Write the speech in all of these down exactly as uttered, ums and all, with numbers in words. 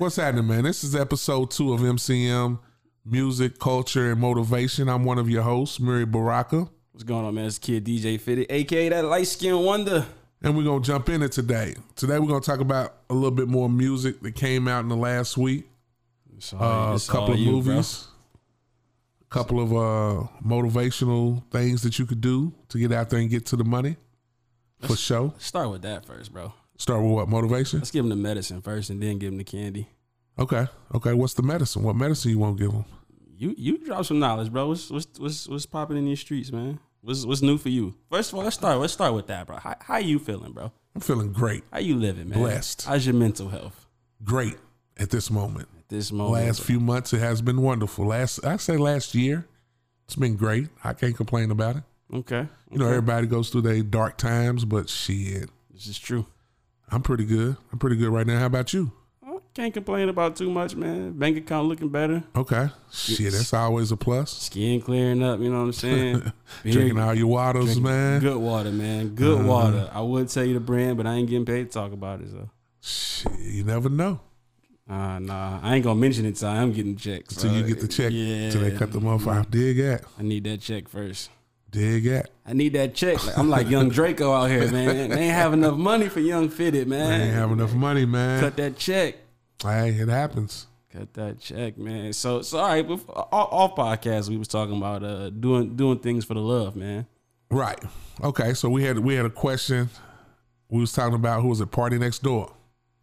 What's happening, man? This is episode two of M C M, Music, Culture, and Motivation. I'm one of your hosts, Murray Baraka. What's going on, man? It's Kid D J Fitted, a k a that light-skinned wonder. And we're going to jump in it today. Today, we're going to talk about a little bit more music that came out in the last week. Uh, a couple of you, movies. Bro. A couple of uh, motivational things that you could do to get out there and get to the money. For let's, sure. Let's start with that first, bro. Start with what? Motivation? Let's give him the medicine first and then give him the candy. Okay. Okay. What's the medicine? What medicine you want to give him? You you drop some knowledge, bro. What's what's what's, what's popping in these streets, man? What's what's new for you? First of all, let's start. Let's start with that, bro. How how you feeling, bro? I'm feeling great. How you living, man? Blessed. How's your mental health? Great at this moment. At this moment. Last bro. few months, it has been wonderful. Last I say last year, it's been great. I can't complain about it. Okay. okay. You know, everybody goes through their dark times, but shit. This is true. I'm pretty good. I'm pretty good right now. How about you? I can't complain about too much, man. Bank account looking better. Okay. Shit, that's always a plus. Skin clearing up, you know what I'm saying? Drinking all your waters, man. Good water, man. Good uh, water. I would tell you the brand, but I ain't getting paid to talk about it, so. Shit, you never know. Uh, nah, I ain't gonna mention it till I'm getting checks. Until so. you get the check. Yeah. Until they cut the motherfucker off. Dig at. I need that check first. Dig at. I need that check. Like, I'm like young Draco out here, man. They ain't have enough money for young Fitted, man. They ain't have enough money, man. Cut that check. Hey, it happens. Cut that check, man. So, so all right. Off podcast, we was talking about uh, doing doing things for the love, man. Right. Okay. So we had we had a question. We was talking about who was at Party Next Door.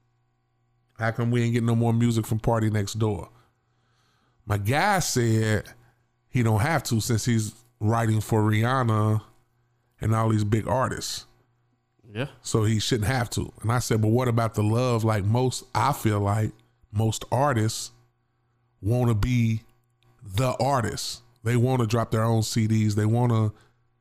How come we ain't getting no more music from Party Next Door? My guy said he don't have to since he's writing for Rihanna and all these big artists. Yeah. So he shouldn't have to. And I said, but what about the love? Like most, I feel like most artists want to be the artist. They want to drop their own C Ds. They want to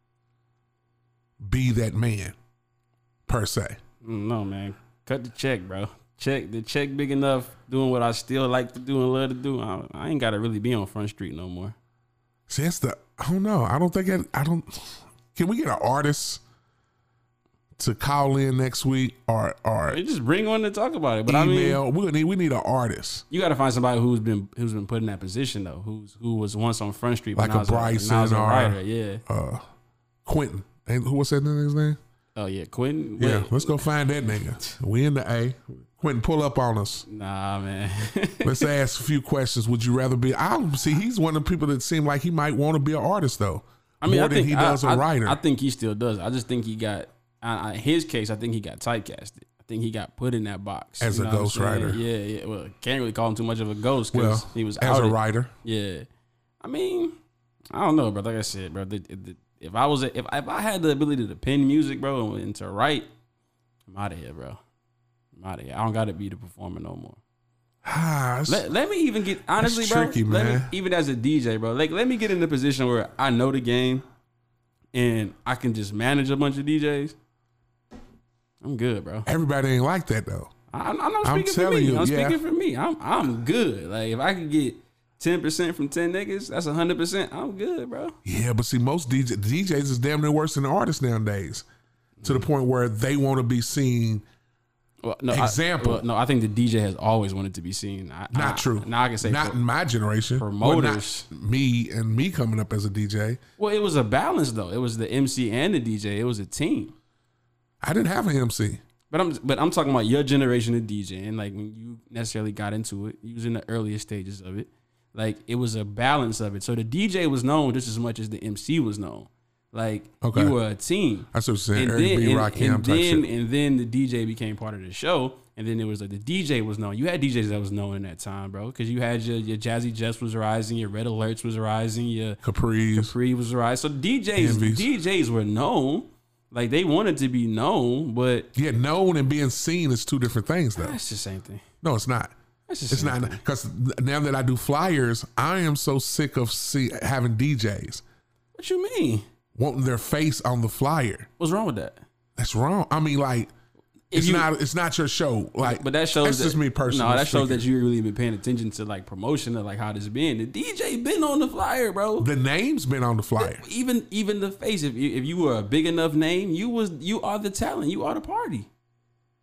be that man, per se. No, man. Cut the check, bro. Check the check big enough, doing what I still like to do and love to do. I, I ain't got to really be on Front Street no more. See, that's the, I don't know. I don't think, I, I don't, can we get an artist to call in next week or, or they just bring on to talk about it? But email, I mean, we need, we need an artist. You got to find somebody who's been, who's been put in that position though, who's, who was once on Front Street. Like a Bryson a, a or, writer, yeah. uh, Quentin. And who was that nigga's name? Oh yeah, Quentin. Yeah, let's go find that nigga. We in the A. Quentin, pull up on us. Nah, man. Let's ask a few questions. Would you rather be? I don't see. He's one of the people that seem like he might want to be an artist, though. I mean, more I than think he does I, a writer. I, I think he still does. I just think he got. Uh, in his case, I think he got typecasted. I think he got put in that box as you a know ghostwriter. Yeah, yeah. Well, can't really call him too much of a ghost because well, he was as out a it. writer. Yeah, I mean, I don't know, bro. Like I said, bro. The, the, if I was, a, if if I had the ability to pen music, bro, and to write, I'm out of here, bro. I'm out of here. I don't got to be the performer no more. Ah, let, let me even get honestly, bro. Tricky, man. Let me, even as a D J, bro. Like, let me get in the position where I know the game, and I can just manage a bunch of D Js. I'm good, bro. Everybody ain't like that though. I, I'm not I'm speaking for me. you, I'm yeah. speaking for me. I'm I'm good. Like if I could get ten percent from ten niggas, that's one hundred percent. I'm good, bro. Yeah, but see, most D Js, D Js is damn near worse than the artists nowadays. To the point where they want to be seen. Well, no, Example. I, well, no, I think the D J has always wanted to be seen. I, not I, true. Now I can say not for, in my generation. Promoters, well, not me and me coming up as a D J. Well, it was a balance though. It was the M C and the D J. It was a team. I didn't have an M C. But I'm but I'm talking about your generation of DJing, like when you necessarily got into it, you was in the earliest stages of it. Like it was a balance of it. So the D J was known just as much as the M C was known. Like okay. you were a team. That's what I'm saying. And Eric then, B. and, Rakim and type then shit. and then the D J became part of the show. And then it was like the D J was known. You had D Js that was known in that time, bro. Because you had your, your Jazzy Jets was rising, your Red Alerts was rising, your Capri's. Capri was rising. So D Js, Envies. D Js were known. Like they wanted to be known, but yeah, known and being seen is two different things, though. That's the same thing. No, it's not. That's the it's same not because now that I do flyers, I am so sick of see, having D Js. What you mean? Wanting their face on the flyer. What's wrong with that? That's wrong. I mean, like If it's you, not. It's not your show. Like, but that shows that's that, just me personally. No, that shows speaking. that you really been paying attention to like promotion of like how this been. The D J been on the flyer, bro. The name's been on the flyer. Even even the face. If you if you were a big enough name, you was you are the talent. You are the party.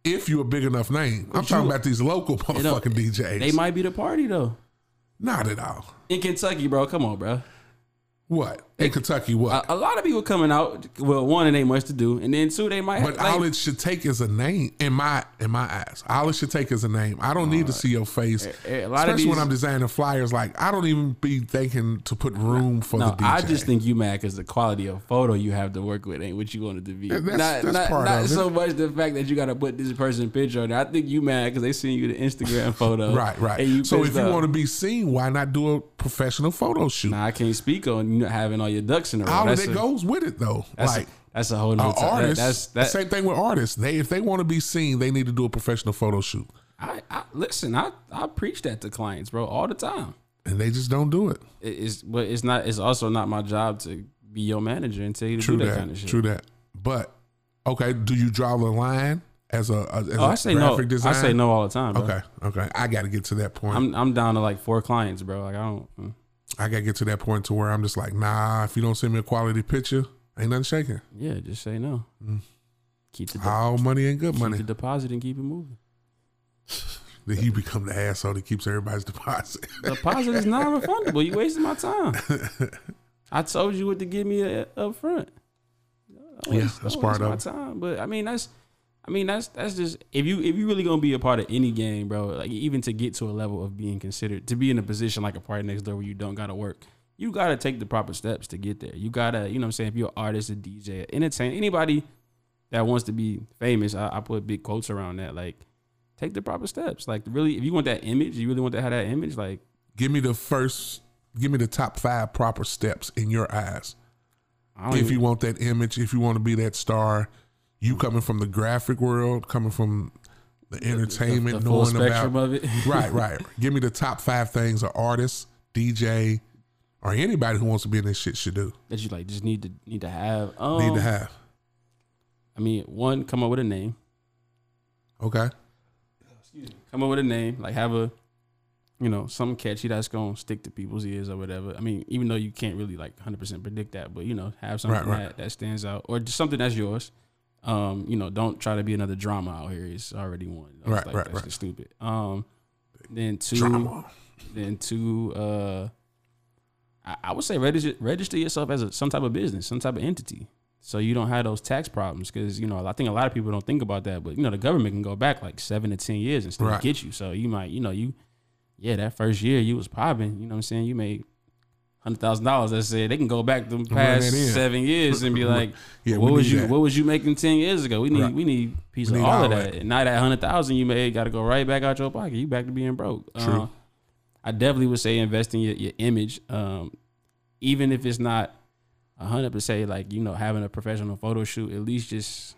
if you're a big enough name. I'm talking about these local motherfucking D Js. They might be the party though. Not at all. In Kentucky, bro. Come on, bro. What? In Kentucky, what? A, a lot of people coming out. Well, one, it ain't much to do, and then two, they might. But have, like, all it should take is a name. In my in my eyes, all it should take is a name. I don't need to see your face, a, a lot especially of these, when I'm designing flyers. Like I don't even be thinking to put room for no, the D J. I just think you mad because the quality of photo you have to work with ain't what you wanted to be. That's, not that's not, part not of so it. much the fact that you got to put this person's picture on there. I think you mad because they seen you the Instagram photo. Right, right. And you so if you up. want to be seen, why not do a professional photo shoot? Nah, I can't speak on you not having all your ducks in a row. All of That's that a, goes with it, though. that's Like a, that's a whole nother an time. artist. That, that's the that. same thing with artists. They if they want to be seen, they need to do a professional photo shoot, I, I listen. I, I preach that to clients, bro, all the time. and they just don't do it. It, it's but it's not. It's also not my job to be your manager and tell you to True do that, that. kind of shit. True that. But okay, do you draw the line as a as Oh, a I say no. graphic design? I say no all the time, bro. Okay, okay. I got to get to that point. I'm I'm down to like four clients, bro. Like I don't. mm. I got to get to that point to where I'm just like, nah. If you don't send me a quality picture, ain't nothing shaking. Yeah, just say no. Mm. Keep the de- All money ain't good keep money. the deposit and keep it moving. Then you become the asshole that keeps everybody's deposit. Deposit is non-refundable. You wasting my time. I told you what to give me a, up front. I Yeah, waste- that's I part waste my of it. time. But I mean, that's, I mean, that's that's just if you if you really gonna be a part of any game, bro. Like even to get to a level of being considered to be in a position like a party next door where you don't gotta work, you gotta take the proper steps to get there. You gotta, you know what I'm saying. If you're an artist, a D J, entertain anybody that wants to be famous, I, I put big quotes around that. Like, take the proper steps. Like, really, if you want that image, you really want to have that image. Like, Give me the first. Give me the top five proper steps in your eyes. I don't If even, you want that image, if you want to be that star, you coming from the graphic world, coming from the entertainment, the, the full knowing spectrum about of it. right, right. Give me the top five things an artist, D J, or anybody who wants to be in this shit should do. that you like just need to need to have. Um, Need to have. I mean, one, come up with a name. Okay. Come up with a name. Like have a, you know, something catchy that's gonna stick to people's ears or whatever. I mean, even though you can't really like one hundred percent predict that, but you know, have something Right, right. that that stands out or just something that's yours. Um, you know, don't try to be another drama out here. It's already one. It's Right, like, right, that's right. just stupid. Um, then two, Drama. then two. Uh, I, I would say register register yourself as a, some type of business, some type of entity. So you don't have those tax problems because, you know, I think a lot of people don't think about that. But, you know, the government can go back like seven to ten years and still Right. get you. So you might, you know, you, yeah, that first year you was popping, you know what I'm saying? You made one hundred thousand dollars. Let's say they can go back the past that in. seven years and be like, Yeah, what we was need you that. what was you making ten years ago? We need Right. we need a piece We of need all all of that. that. And now that one hundred thousand you made got to go right back out your pocket. You back to being broke. True. Uh, I definitely would say invest in your, your image. Um, even if it's not a hundred percent like, you know, having a professional photo shoot, at least just,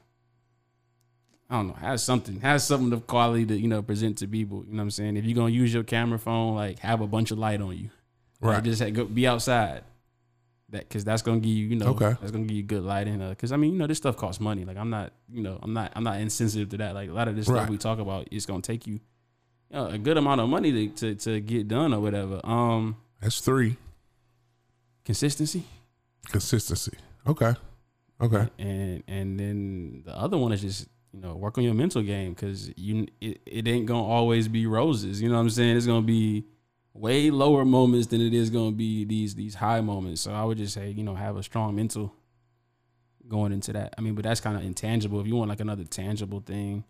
I don't know, have something, have something of quality to, you know, present to people. You know what I'm saying? If you're going to use your camera phone, like have a bunch of light on you. Right. Like, just have, go, be outside. That, cause that's going to give you, you know, Okay. that's going to give you good lighting. Uh, cause I mean, you know, this stuff costs money. Like I'm not, you know, I'm not, I'm not insensitive to that. Like a lot of this Right. stuff we talk about, it's going to take you, you know, a good amount of money to, to, to get done or whatever. Um, That's three. Consistency. Consistency. Okay. Okay. And and then the other one is just, you know, work on your mental game because you it, it ain't gonna always be roses. You know what I'm saying? It's gonna be way lower moments than it is gonna be these these high moments. So I would just say, you know, have a strong mental going into that. I mean, but that's kind of intangible. If you want like another tangible thing,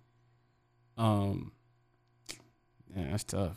um, yeah, that's tough.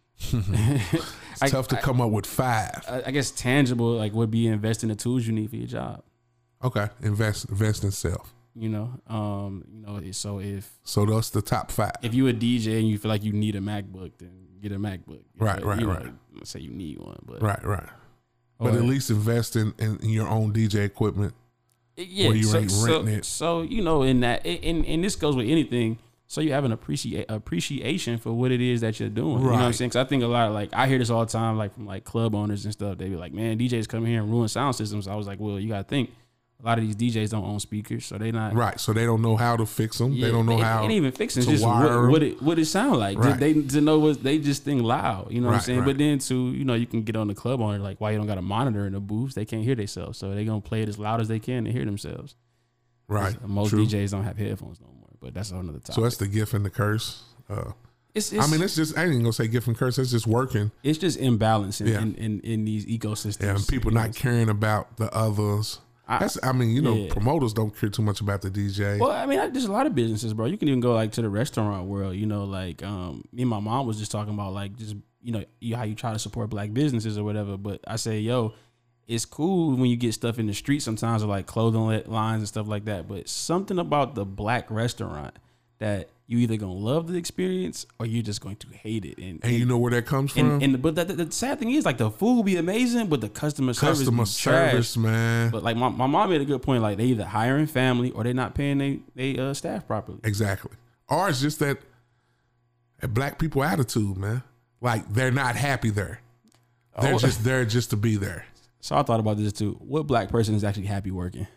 It's I- tough to I- come up with five. I, I guess tangible like would be invest in the tools you need for your job. Okay. Invest invest in self. You know, um, you know. So if So that's the top five. if you a D J and you feel like you need a MacBook, then get a MacBook. Right, But, right, you know, right. let's say you need one, but Right, right. or- But at least invest in, in, in your own D J equipment. yeah. where you so, ain't so, renting it. so you know, in that, and and this goes with anything. So you have an appreciate appreciation for what it is that you're doing. You know what I'm Right. saying? Because I think a lot of like I hear this all the time, like from like club owners and stuff. They be like, "Man, D Js come here and ruin sound systems." I was like, "Well, you got to think." A lot of these D Js don't own speakers, so they not Right. So they don't know how to fix them. Yeah, they don't know it, how. Ain't even fixing. It's to just wire what, what 'em. it what it sound like. Right. They to know what they just think loud. You know what I'm Right, saying? right. But then to you know you can get on the club owner like why you don't got a monitor in the booths? They can't hear themselves, so they gonna play it as loud as they can to hear themselves. Right. Most True. D Js don't have headphones no more. but that's another topic. So that's the gift and the curse. Uh, it's, it's, I mean, it's just I ain't gonna say gift and curse. It's just working. It's just imbalance in Yeah. in, in, in these ecosystems. Yeah, and people not caring about the others. I, That's, I mean, you know, yeah. promoters don't care too much about the D J. Well, I mean, I- there's a lot of businesses, bro. You can even go like to the restaurant world. You know, like um, me and my mom was just talking about like just you know you, how you try to support black businesses or whatever. But I say, yo, it's cool when you get stuff in the street sometimes, or like clothing li- lines and stuff like that. But something about the black restaurant that you either gonna love the experience or you're just going to hate it. And, and you know where that comes from? and, and but the, the, the sad thing is, like, the food be amazing, but the customer service Customer be service, trash. man. But like my, my mom made a good point. Like they either hiring family or they're not paying they they uh, staff properly. Exactly. Or it's just that, that black people attitude, man. Like they're not happy there. They're Oh. just there just to be there. So I thought about this too. What black person is actually happy working?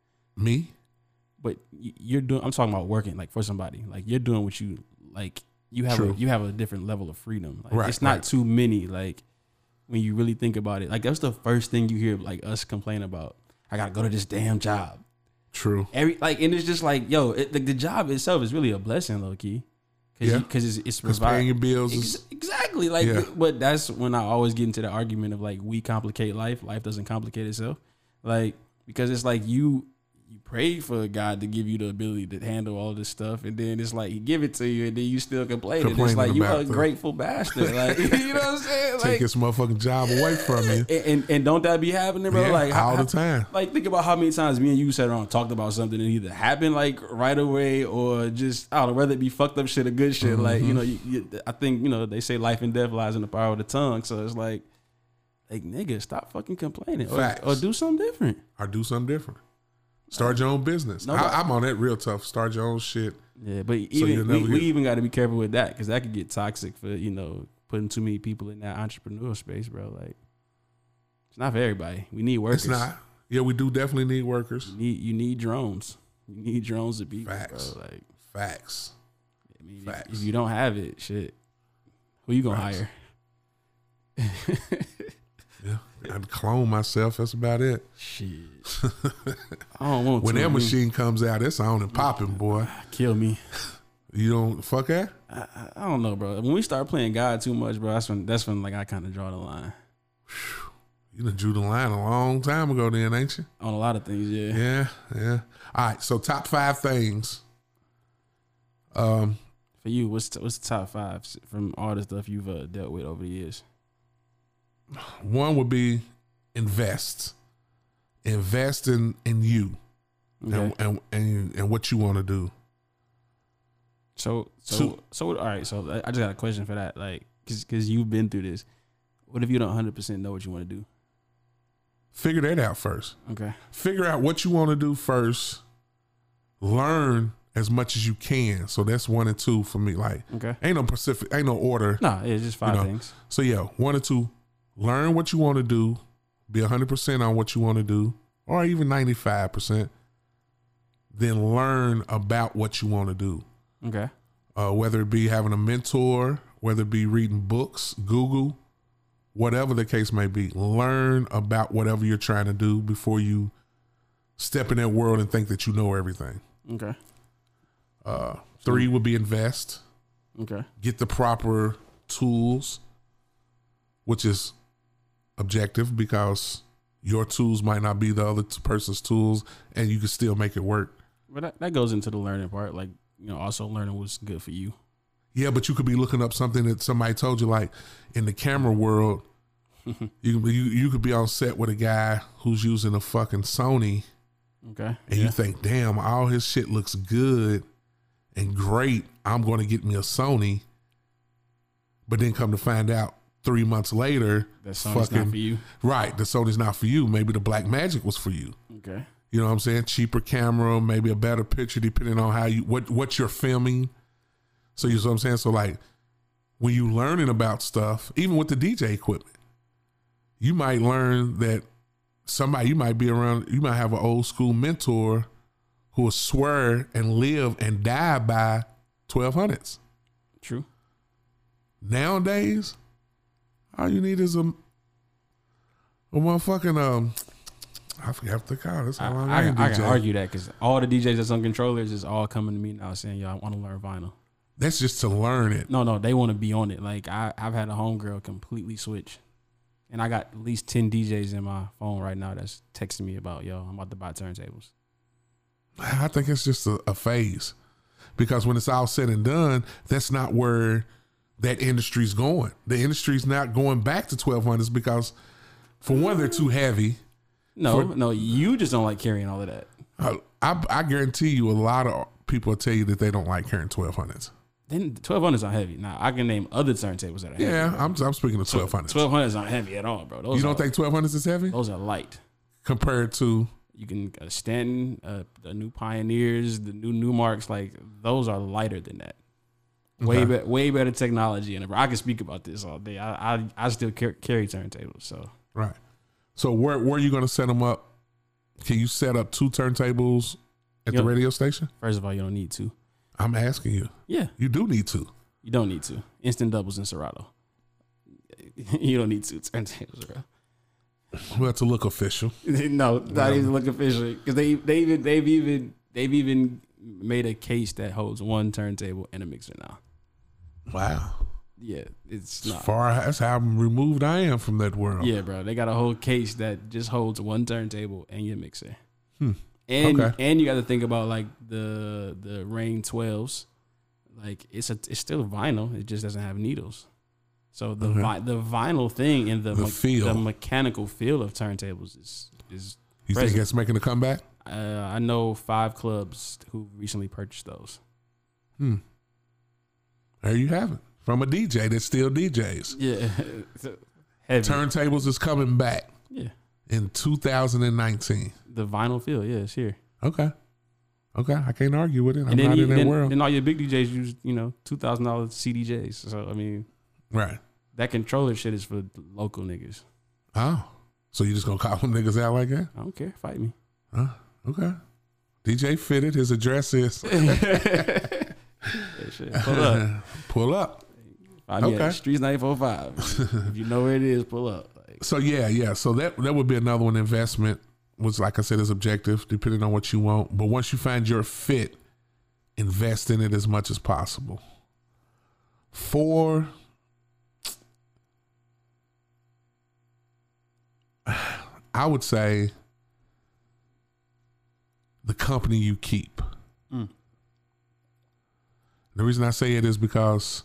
Me? But y- you're doing. I'm talking about working like for somebody. Like you're doing what you like. You have True. a you have a different level of freedom. Like, Right, it's not right. too many. Like when you really think about it. Like that's the first thing you hear like us complain about. I gotta go to this damn job. True. Every like, and it's just like, yo, it, like the job itself is really a blessing, low key. Cause Yeah. because it's it's Because provide- paying your bills Ex- is exactly like, Yeah. but that's when I always get into the argument of like we complicate life. Life doesn't complicate itself, like because it's like you you pray for God to give you the ability to handle all this stuff, and then it's like He give it to you, and then you still complain. And it's Complaining like you about a the- grateful bastard, like you know what I'm saying? Like, take this motherfucking job away from you. and, and and don't that be happening, bro? Yeah, like how- all how- the time. Like think about how many times me and you sat around and talked about something and either happened like right away or just I don't know whether it be fucked up shit or good shit. Like you know, you, you, I think you know they say life and death lies in the power of the tongue. So it's like, like nigga, stop fucking complaining or, Facts. or do something different. Or do something different. Start your own business. No, I, I'm on that real tough. Start your own shit. Yeah, but you'll even never we, we get- even got to be careful with that because that could get toxic for you know putting too many people in that entrepreneurial space, bro. Like it's not for everybody. We need workers. It's not. Yeah, we do definitely need workers. You need you need drones. You need drones to be Facts. bro. Like Facts. I mean, if, Facts. if you don't have it, shit, who you gonna Facts. hire? Yeah. I'd clone myself. That's about it. Shit, I don't want When to. that I mean, machine comes out, it's on and popping, boy. kill me. You don't fuck that? I, I, I don't know, bro. When we start playing God too much, bro, that's when that's when like I kind of draw the line You done drew the line a long time ago then, ain't you? on a lot of things. Yeah. Yeah, yeah. All right, so top five things. Um, For you, what's t- what's the top five from all the stuff you've uh, dealt with over the years? one would be invest. Invest in, in you Okay. and, and and and what you want to do. So so Two. so all right. So I I just got a question for that, like, cause cause you've been through this. What if you don't one hundred percent know what you want to do? Figure that out first. Okay. Figure out what you want to do first. Learn as much as you can. So that's one and two for me. Like, Okay. ain't no Pacific, ain't no order. Nah, it's just five You know, things. So yeah, one or two, learn what you want to do, be one hundred percent on what you want to do, or even ninety-five percent. Then learn about what you want to do. Okay. Uh, whether it be having a mentor, whether it be reading books, Google, whatever the case may be, learn about whatever you're trying to do before you step in that world and think that you know everything. Okay. Uh, three would be invest. Okay. Get the proper tools, which is objective because your tools might not be the other t- person's tools and you can still make it work. But that, that goes into the learning part, like, you know, also learning what's good for you. Yeah, but you could be looking up something that somebody told you, like in the camera world, you, can be- you you could be on set with a guy who's using a fucking Sony Okay. and you think, damn, all his shit looks good and great. I'm going to get me a Sony. But then come to find out three months later, That song's not for you. right, the Sony's not for you. Maybe the Blackmagic was for you. Okay. You know what I'm saying? Cheaper camera, maybe a better picture depending on how you, what, what you're filming. So you know what I'm saying? So like when you learning about stuff, even with the D J equipment, you might learn that somebody, you might be around, you might have an old school mentor who will swear and live and die by twelve hundreds. True. Nowadays, all you need is a, a motherfucking, um, I forgot the car. That's how I, long I, I, I, ain't I D J. can argue that because all the D Js that's on controllers is all coming to me now saying, "Yo, I want to learn vinyl." That's just to learn it. No, no, they want to be on it. Like I, I've had a homegirl completely switch, and I got at least ten D Js in my phone right now that's texting me about, "Yo, I'm about to buy turntables." I think it's just a, a phase, because when it's all said and done, that's not where that industry's going. The industry's not going back to twelve hundreds because, for one, they're too heavy. No, For, no, you just don't like carrying all of that. I, I, I guarantee you, a lot of people will tell you that they don't like carrying twelve hundreds. Then twelve hundreds aren't heavy. Now I can name other turntables that are heavy. Yeah, I'm I'm speaking of twelve hundreds. twelve hundreds aren't heavy at all, bro. Those You don't are, think twelve hundreds is heavy those are light? compared to? You can uh, Stanton, uh, the new Pioneers, the new Newmarks, like those are lighter than that. Way Okay. be- way better technology, and I can speak about this all day. I I, I still car- carry turntables, so Right. So where where are you going to set them up? Can you set up two turntables at Yep. the radio station? first of all, you don't need to. I'm asking you. Yeah, You do need to. you don't need to. Instant doubles in Serato. You don't need two turntables, bro. Well, to look official. No, not Well. even look official because they they even they've even they've even made a case that holds one turntable and a mixer now. Wow. Yeah, it's As not. far as how removed I am from that world. Yeah, bro. They got a whole case that just holds one turntable and your mixer. Hmm. And Okay. and you got to think about like the the Rain twelves. Like it's a it's still vinyl. It just doesn't have needles. So the Okay. vi- the vinyl thing and the The me- feel. the mechanical feel of turntables is is. You present. think it's making a comeback? Uh, I know five clubs who recently purchased those. Hmm. There you have it. From a D J that still D Js. Yeah, heavy. Turntables is coming back Yeah, in two thousand nineteen. the vinyl feel. Yeah, it's here. Okay. Okay. I can't argue with it. I'm and then, not you, in that then, world. then all your big D Js use, you know, two thousand dollars C D Js. So I mean, Right. that controller shit is for local niggas. Oh. So you just gonna call them niggas out like that? I don't care. Fight me. Huh? Okay. D J Fitted, his address is Yeah, shit. Pull up. pull up. I mean, Okay. Streets nine four five. If you know where it is, pull up. Like, So yeah, yeah. So that that would be another one. Investment was, like I said, is objective, depending on what you want. But once you find your fit, invest in it as much as possible. Four, I would say the company you keep. Mm. The reason I say it is because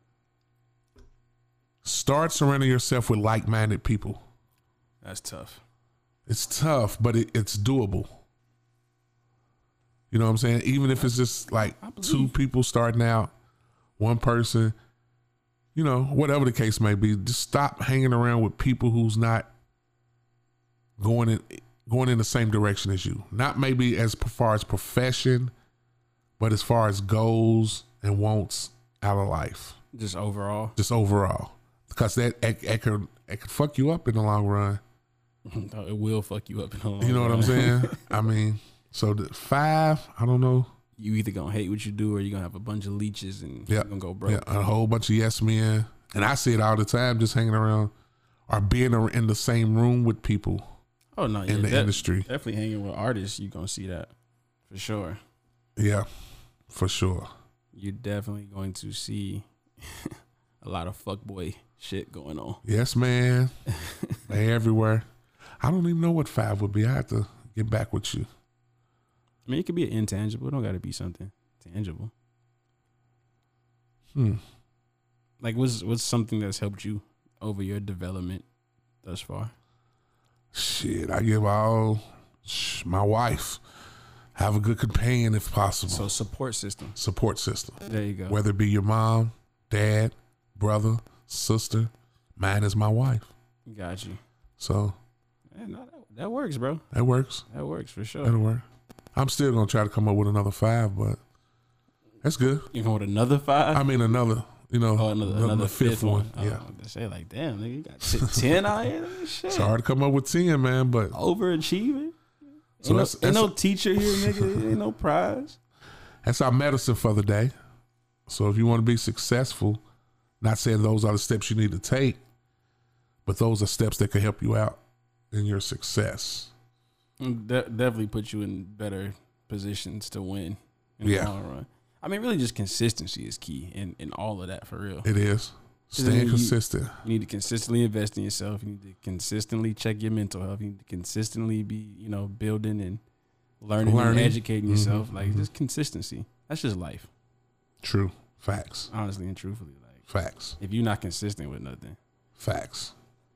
start surrounding yourself with like-minded people. that's tough. It's tough, but it, it's doable. You know what I'm saying? Even if it's just like I believe. two people starting out, one person, you know, whatever the case may be, just stop hanging around with people who's not going in going in the same direction as you. Not maybe as far as profession, but as far as goals and wants out of life. Just overall. Just overall. Because that it, it could it could fuck you up in the long run. No, it will fuck you up in the long You know what I'm run. saying? I mean, so the five, I don't know. You either gonna hate what you do or you're gonna have a bunch of leeches and Yeah. you're gonna go broke. Yeah, a whole bunch of yes men. And I see it all the time, just hanging around or being ar- in the same room with people Oh no, yeah, in the that- industry. Definitely hanging with artists, you're gonna see that for sure. Yeah, for sure. You're definitely going to see a lot of fuckboy shit going on. Yes, man. They everywhere. I don't even know what five would be. I have to get back with you. I mean, it could be an intangible. It don't got to be something tangible. Hmm. Like, what's what's something that's helped you over your development thus far? Shit, I give all sh- my wife. Have a good companion if possible. So support system. Support system. There you go. Whether it be your mom, dad, brother, sister. Mine is my wife. Got you. So Yeah, no, that, that works, bro. that works. That works for sure. That'll work. I'm still gonna try to come up with another five, but that's good. You going with another five? I mean another, you know, oh, another, another fifth, one. Oh, Yeah. they say like, damn, nigga, you got t- ten out here. Shit. It's hard to come up with ten, man, but Overachieving. So ain't, that's- no, ain't that's- no teacher here, nigga. Ain't no prize. that's our medicine for the day. So if you want to be successful, not saying those are the steps you need to take, but those are steps that can help you out in your success. De- definitely put you in better positions to win in Yeah. the long run. I mean, really, just consistency is key in, in all of that for real. It is. Staying you- consistent. You need to consistently invest in yourself. You need to consistently check your mental health. You need to consistently be, you know, building and learning, Learning. and educating yourself. Mhm, Like mhm. just consistency. That's just life, True. Facts. honestly and truthfully. Like Facts. if you're not consistent with nothing, Facts.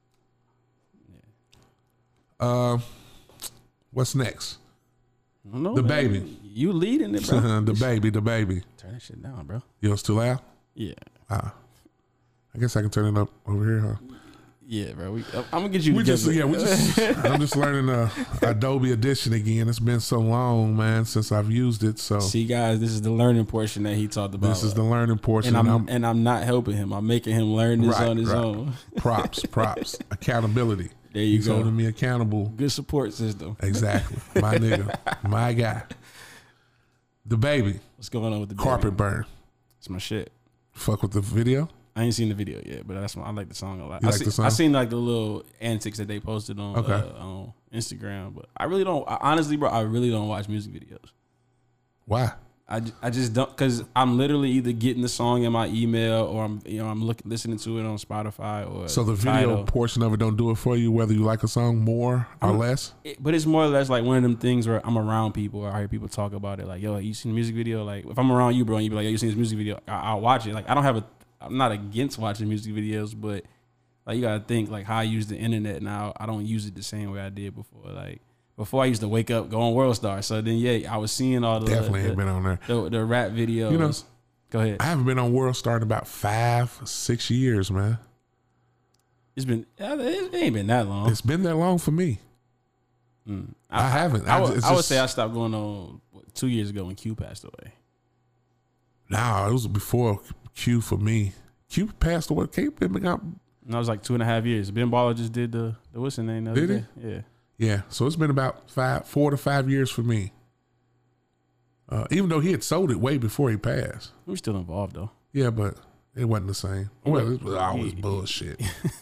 yeah. Uh, what's next? I don't know, The man. baby. You leading it, bro. the baby. The baby. Turn that shit down, bro. You know, it's too loud? Yeah. Ah. I guess I can turn it up over here, huh? Yeah, bro. We, I'm gonna get you. We just, together. yeah, we just, I'm just learning uh, Adobe Audition again. It's been so long, man, since I've used it. So See, guys, this is the learning portion that he talked about. this is the learning portion. and I'm, I'm- and I'm not helping him. I'm making him learn this Right, on his right. own. props, props, accountability. There you He's go. holding me accountable. Good support system. Exactly. My nigga. My guy. The baby. What's going on with the baby? Carpet burn. It's my shit. Fuck with the video. I ain't seen the video yet, but that's my, I like the song a lot. You I, like see, the song? I seen like the little antics that they posted on Okay. uh, on Instagram, but I really don't. I, honestly, bro, I really don't watch music videos. Why? I, j- I just don't, because I'm literally either getting the song in my email or I'm you know I'm looking listening to it on Spotify or So the video Tidal. portion of it don't do it for you, whether you like a song more or I'm- less. It- but it's more or less like one of them things where I'm around people or I hear people talk about it. Like, yo, you seen the music video? Like, if I'm around you, bro, and you be like, yo, you seen this music video? I- I'll watch it. Like, I don't have a, I'm not against watching music videos, but like, you gotta think like how I use the internet now. I don't use it the same way I did before. Like, before I used to wake up, go on World Star. So then, yeah, I was seeing all the Definitely the, ain't been on there. the, the rap videos. You know, go ahead. I haven't been on World Star in about five, six years, man. It's been, it ain't been that long. It's been that long for me. Mm. I, haven't. I, I, would, it's I would just- say I stopped going on what, two years ago when Q passed away. Nah, it was before Q for me. Q passed away. Q been got. And that was like two and a half years. Ben Baller just did the the what's his name the other Did day. Yeah. Yeah, so it's been about five, four to five years for me. Uh, even though he had sold it way before he passed. We're still involved though. Yeah, but it wasn't the same. Well, it was always bullshit.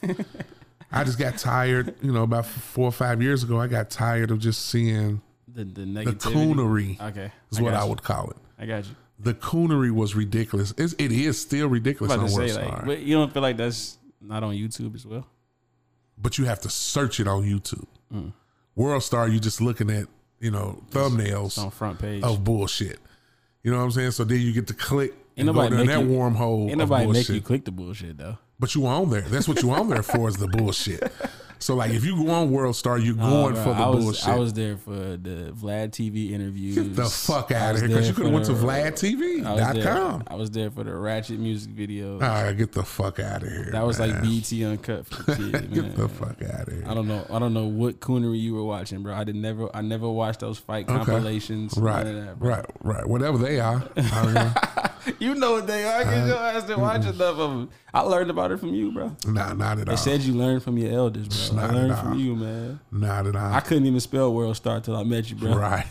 I just got tired, you know, about four or five years ago. I got tired of just seeing The the the negativity. coonery. Okay. Is I what got I you. would call it. I got you. The coonery was ridiculous. It's, it is still I'm ridiculous about on to World say Star. like, but you don't feel like that's not on YouTube as well? But you have to search it on YouTube. Mm. World Star, you just looking at, you know, thumbnails It's on front page. of bullshit. You know what I'm saying? So then you get to click Ain't and go nobody down make that you- wormhole Ain't of nobody make bullshit. you click the bullshit though. But you on there. That's what you on there for is the bullshit. So like if you go on World Star, you're Nah, going bro, for the I was, bullshit. I was there for the Vlad T V interviews. Get the fuck I out was of here. Because there you could have for went to the- Vlad T V I was dot there- com. I was there for the Ratchet music videos. All right, get the fuck out of here. that was man. like B E T Uncut for the kids, man. Get the fuck out of here. I don't know. I don't know what coonery you were watching, bro. I did never. I never watched those fight Okay. compilations. Right, none of that, bro. right, right. Whatever they are. I don't know. You know what they are. Cause your ass didn't watch enough of them. I learned about it from you, bro. Nah, not at They all. said you learned from your elders, bro. I Not at learned all. from you, man. Not at all. I couldn't even spell World Star till I met you, bro. Right.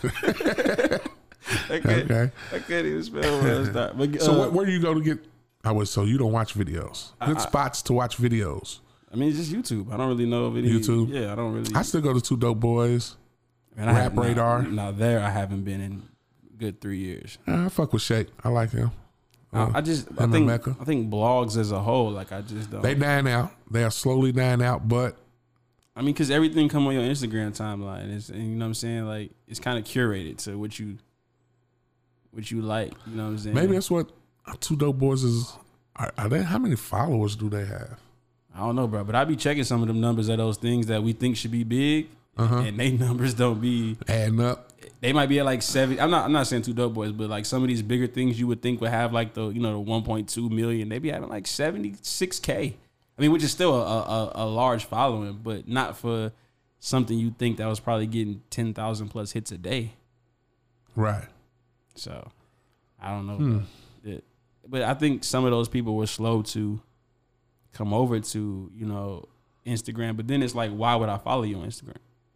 I couldn't, Okay. I couldn't even spell World Star. But, uh, So what, where do you go to get? I would. So you don't watch videos. Good I- spots to watch videos. I mean, it's just YouTube. I don't really know any. YouTube? Yeah, I don't really. I still go to Two Dope Boys. Man, I Rap have- nah, Radar. Now there, I haven't been in good three years. Uh, I fuck with Shake. I like him. Uh, I, I just, I and think, Mecca. I think blogs as a whole, like I just don't. They dying out. They are slowly dying out, but I mean, because everything come on your Instagram timeline. It's, and you know what I'm saying? Like, it's kind of curated to what you what you like. You know what I'm saying? maybe that's what Two Dope Boys is. Are, are they? How many followers do they have? I don't know, bro. But I be checking some of them numbers of those things that we think should be big, Uh-huh. and they numbers don't be. Adding up. They might be at like seven. I'm not. I'm not saying Two Dope Boys, but like some of these bigger things you would think would have like the you know the one point two million. They be having like seventy-six K. I mean, which is still a, a, a large following, but not for something you think that was probably getting ten thousand plus hits a day. Right. So I don't know. Hmm. Bro. It- but I think some of those people were slow to come over to, you know, Instagram. But then it's like, why would I follow you on Instagram?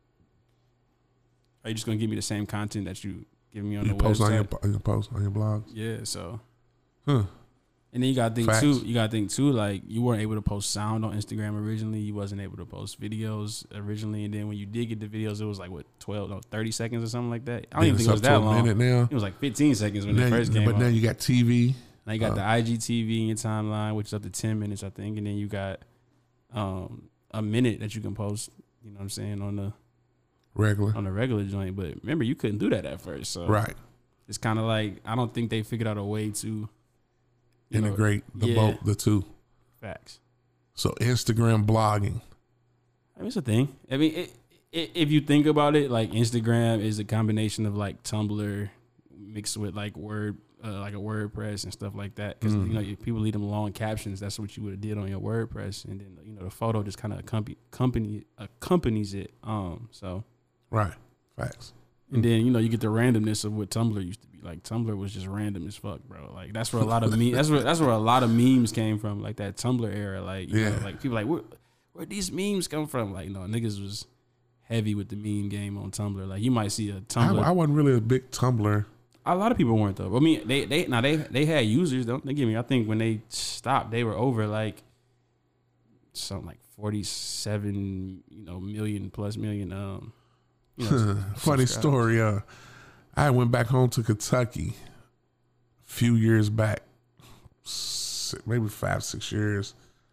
Are you just gonna give me the same content that you give me on You the post website? on your on your post on your blogs. Yeah, so Huh. And then you gotta think Facts. too. You gotta think too. Like you weren't able to post sound on Instagram originally. You wasn't able to post videos originally. And then when you did get the videos, it was like what twelve, no, thirty seconds or something like that. I don't Then even it's think it was up to that a long. minute now. It was like fifteen seconds when Now it first you- came but out. now you got T V. Now you got uh, the I G T V in your timeline, which is up to ten minutes, I think. And then you got um, a minute that you can post. You know what I'm saying on the Regular. on the regular joint. But remember, you couldn't do that at first. So Right. it's kind of like I don't think they figured out a way to you know, Integrate the yeah. both, the two. facts. So Instagram blogging. I mean, it's a thing. I mean, it, it, if you think about it, like Instagram is a combination of like Tumblr mixed with like Word, uh, like a WordPress and stuff like that. Because Mm. you know, if people leave them long captions. That's what you would have did on your WordPress, and then you know the photo just kind of accompany, accompany accompanies it. Um, so Right. Facts. and then you know you get the randomness of what Tumblr used to be. Like Tumblr was just random as fuck, bro. Like that's where a lot of me that's where that's where a lot of memes came from, like that Tumblr era. Like you Yeah. know, like people like where where these memes come from? Like you know, niggas was heavy with the meme game on Tumblr. Like you might see a I, Tumblr. I wasn't really a big Tumblr. A lot of people weren't though. I mean, they they now they they had users. Don't they give me? I think when they stopped, they were over like something like forty seven, you know, million plus million. Um, you know, Funny subscribers. story. Uh, I went back home to Kentucky a few years back, si- maybe five, six years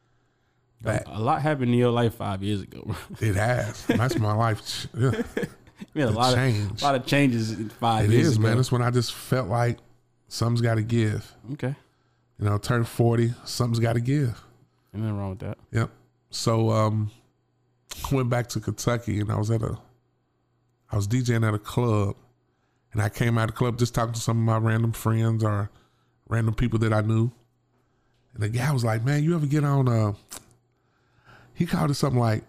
back. A lot happened in your life five years ago. Bro. It has. That's my life. Yeah, We had a the lot change. of a lot of changes in five It years is, ago. man. It's when I just felt like something's got to give. Okay, You know, turned forty, something's got to give. ain't nothing wrong with that. Yep. So um went back to Kentucky and I was at a I was DJing at a club and I came out of the club just talking to some of my random friends or random people that I knew. And the guy was like, "Man, you ever get on uh he called it something like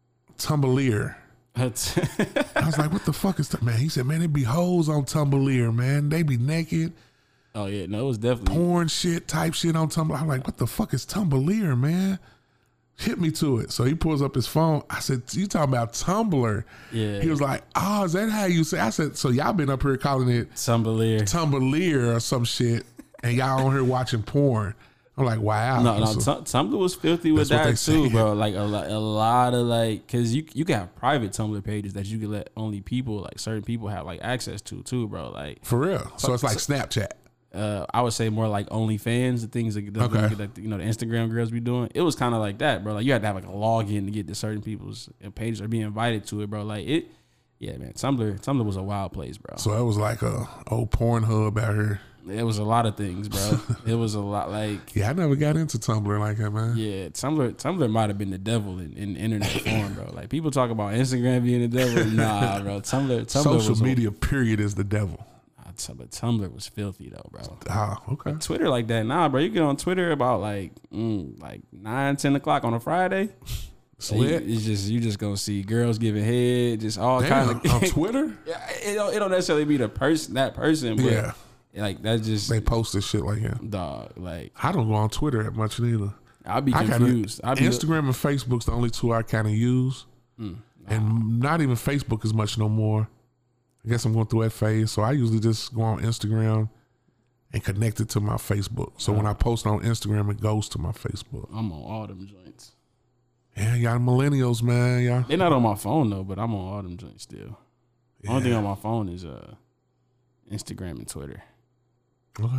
Tumblr." That's I was like, "What the fuck is that, man?" He said, "Man, it be hoes on Tumblr, man. They be naked, oh yeah, no, it was definitely porn shit, type shit on Tumblr." I'm like, "What the fuck is Tumblr, man? Hit me to it." So he pulls up his phone. I said, "You talking about Tumblr?" yeah. He was like, "Oh, is that how you say?" I said, "So y'all been up here calling it Tumblr. Tumblr or some shit, and y'all on here watching porn." I'm like, "Wow." No, no, So- Tum- Tumblr was filthy with That's what that they too, say. bro. Like a lot, a lot of like, cause you you can have private Tumblr pages that you can let only people, like certain people, have like access to too, bro. Like, for real. So it's like Snapchat. uh, I would say more like OnlyFans, the things that, that, Okay. that you know the Instagram girls be doing. It was kind of like that, bro. Like you had to have like a login to get to certain people's pages or be invited to it, bro. Like it, yeah, man. Tumblr, Tumblr was a wild place, bro. So it was like a old porn hub out here. It was a lot of things, bro. It was a lot like. Yeah, I never got into Tumblr like that, man. Yeah, Tumblr Tumblr might have been the devil in, in internet form, bro. Like people talk about Instagram being the devil. Nah, bro. Tumblr Tumblr Social was media, period, is the devil. A, nah, but Tumblr was filthy though, bro. Ah, okay. Twitter like that, nah, bro. You get on Twitter about like mm, like nine, ten o'clock on a Friday. It's and you- lit. it's just you just gonna see girls giving head, just all Damn, kind of. on Twitter? Yeah, it don't, it don't necessarily be the person that person, but Yeah. like that's just They posted shit like that. dog. Like I don't go on Twitter that much neither. I'll be I kinda- confused. I'll be Instagram and Facebook's the only two I kind of use. Mm, And not even Facebook as much no more. I guess I'm going through that phase. So I usually just go on Instagram and connect it to my Facebook. So when I post on Instagram, it goes to my Facebook. I'm on all them joints. Yeah, y'all millennials, man. Y'all. They're not on my phone though, but I'm on all them joints still. Yeah. Only thing on my phone is uh Instagram and Twitter. Okay.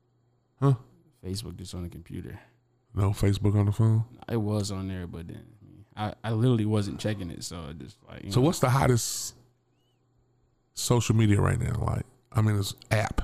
Huh? Facebook just on the computer. No Facebook on the phone. It was on there, but then I, I literally wasn't checking it, so I just like. You So know, what's the hottest social media right now? Like, I mean, it's app.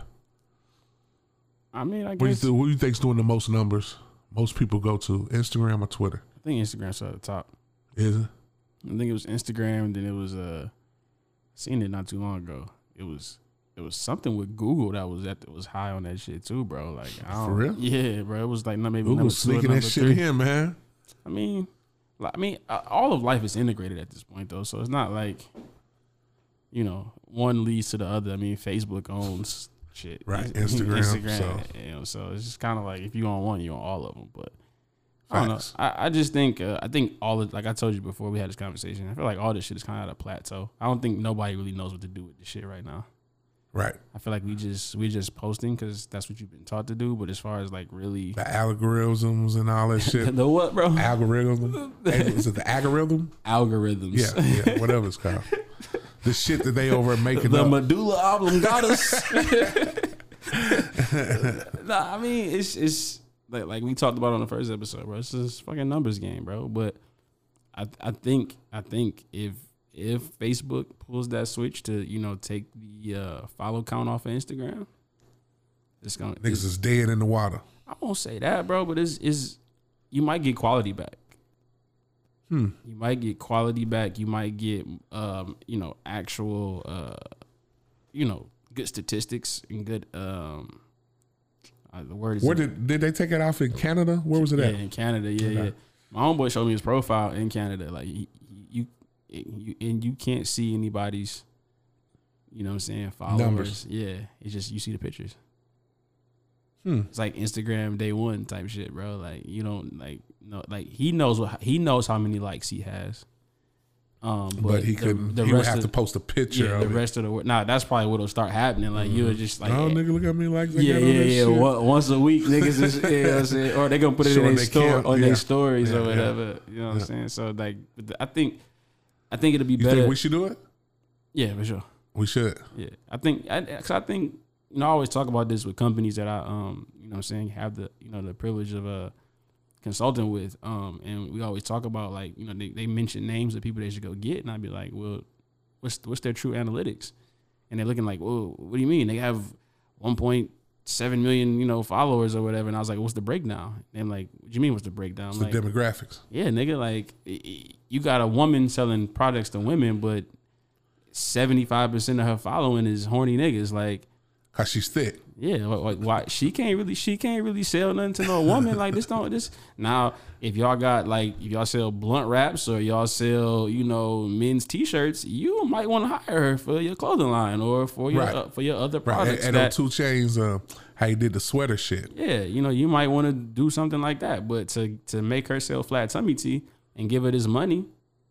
I mean, I What do you guess think? What do you think's doing the most numbers? Most people go to Instagram or Twitter. I think Instagram's at the top. Is it? I think it was Instagram. Then it was uh, seen it not too long ago. It was it was something with Google that was at was high on that shit too, bro. Like I don't, For real? Yeah, bro. It was like not maybe Google number two or sneaking that number shit three. in, man. I mean, like, I mean, uh, all of life is integrated at this point, though. So it's not like, you know, one leads to the other. I mean, Facebook owns shit, Right, Instagram, Instagram. so. You know, so it's just kind of like if you own one, you own all of them. But I don't know. Facts. I, I just think uh, I think all of, like I told you before we had this conversation. I feel like all this shit is kind of at a plateau. I don't think nobody really knows what to do with this shit right now. Right. I feel like we just we just posting because that's what you've been taught to do. But as far as like really the algorithms and all that shit. The what, bro? Algorithm. Is it the algorithm? Algorithms. Yeah, yeah, whatever it's called. The shit that they over making the up. medulla oblongata. Nah, I mean it's it's like like we talked about on the first episode, bro. It's just fucking numbers game, bro. But I I think I think if if Facebook pulls that switch to, you know, take the uh, follow count off of Instagram, it's gonna Niggas it's, is dead in the water. I won't say that, bro, but it's is you might get quality back. Hmm. You might get quality back. You might get um, you know, actual uh, you know, good statistics and good um uh, the word is Where did did they take it off in Canada? Where was it yeah, at? in Canada, yeah, Okay. yeah. My homeboy showed me his profile in Canada. Like he, he, you, you, and you can't see anybody's, you know what I'm saying, followers. Numbers. Yeah, it's just you see the pictures. Hmm. It's like Instagram day one type shit, bro. Like you don't like no, like he knows what he knows how many likes he has. Um, but, But, he the, couldn't. The he would rest have of, to post a picture yeah, of the it. rest of the world. Nah, that's probably what'll start happening. Like Mhm. you're just like, oh, eh, nigga, look at me like they yeah, got all yeah, that yeah. shit. One, once a week, niggas is, you know what I'm saying? Or they gonna put it Showing in they their store can't- on yeah. their stories Yeah, or yeah. whatever. You know what I'm Yeah. saying? So like, but the- I think, I think it'll be You better. think we should do it? Yeah, for sure. We should. Yeah, I think, I, cause I think, you know, I always talk about this with companies that I, um, you know, what I'm saying, have the, you know, the privilege of uh consulting with, um, and we always talk about like, you know, they, they mention names of people they should go get, and I'd be like, well, what's what's their true analytics? And they're looking like, whoa, what do you mean? They have one point seven million, you know, followers or whatever. And I was like, what's the breakdown? And I'm like, what do you mean, what's the breakdown? It's I'm the like, demographics. yeah, nigga, like i- i- you got a woman selling products to women, but seventy-five percent of her following is horny niggas. Like, Cause she's thick. yeah, like why she can't really she can't really sell nothing to no woman. Like this don't this now if y'all got like if y'all sell blunt wraps or y'all sell, you know, men's t-shirts, you might want to hire her for your clothing line or for your Right. uh, for your other Right. products. And, and on that, Two Chains, uh, how he did the sweater shit. yeah, you know, you might want to do something like that. But to to make her sell flat tummy tea and give her this money,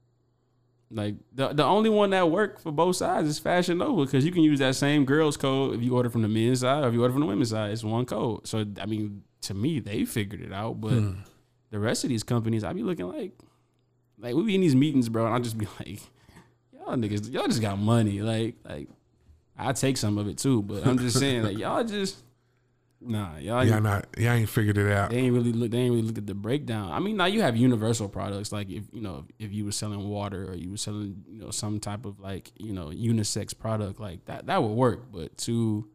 like the the only one that worked for both sides is Fashion Nova, because you can use that same girls code if you order from the men's side or if you order from the women's side. It's one code. So I mean, to me, they figured it out. But Hmm. the rest of these companies, I be looking like, like we be in these meetings, bro, and I just be like, y'all niggas, y'all just got money. Like like I take some of it too, but I'm just saying, like y'all just nah, y'all. Y'all not. Y'all ain't figured it out. They ain't really look. They ain't really looked at the breakdown. I mean, now you have universal products, like if you know if you were selling water or you were selling, you know, some type of like, you know, unisex product like that, that would work. But to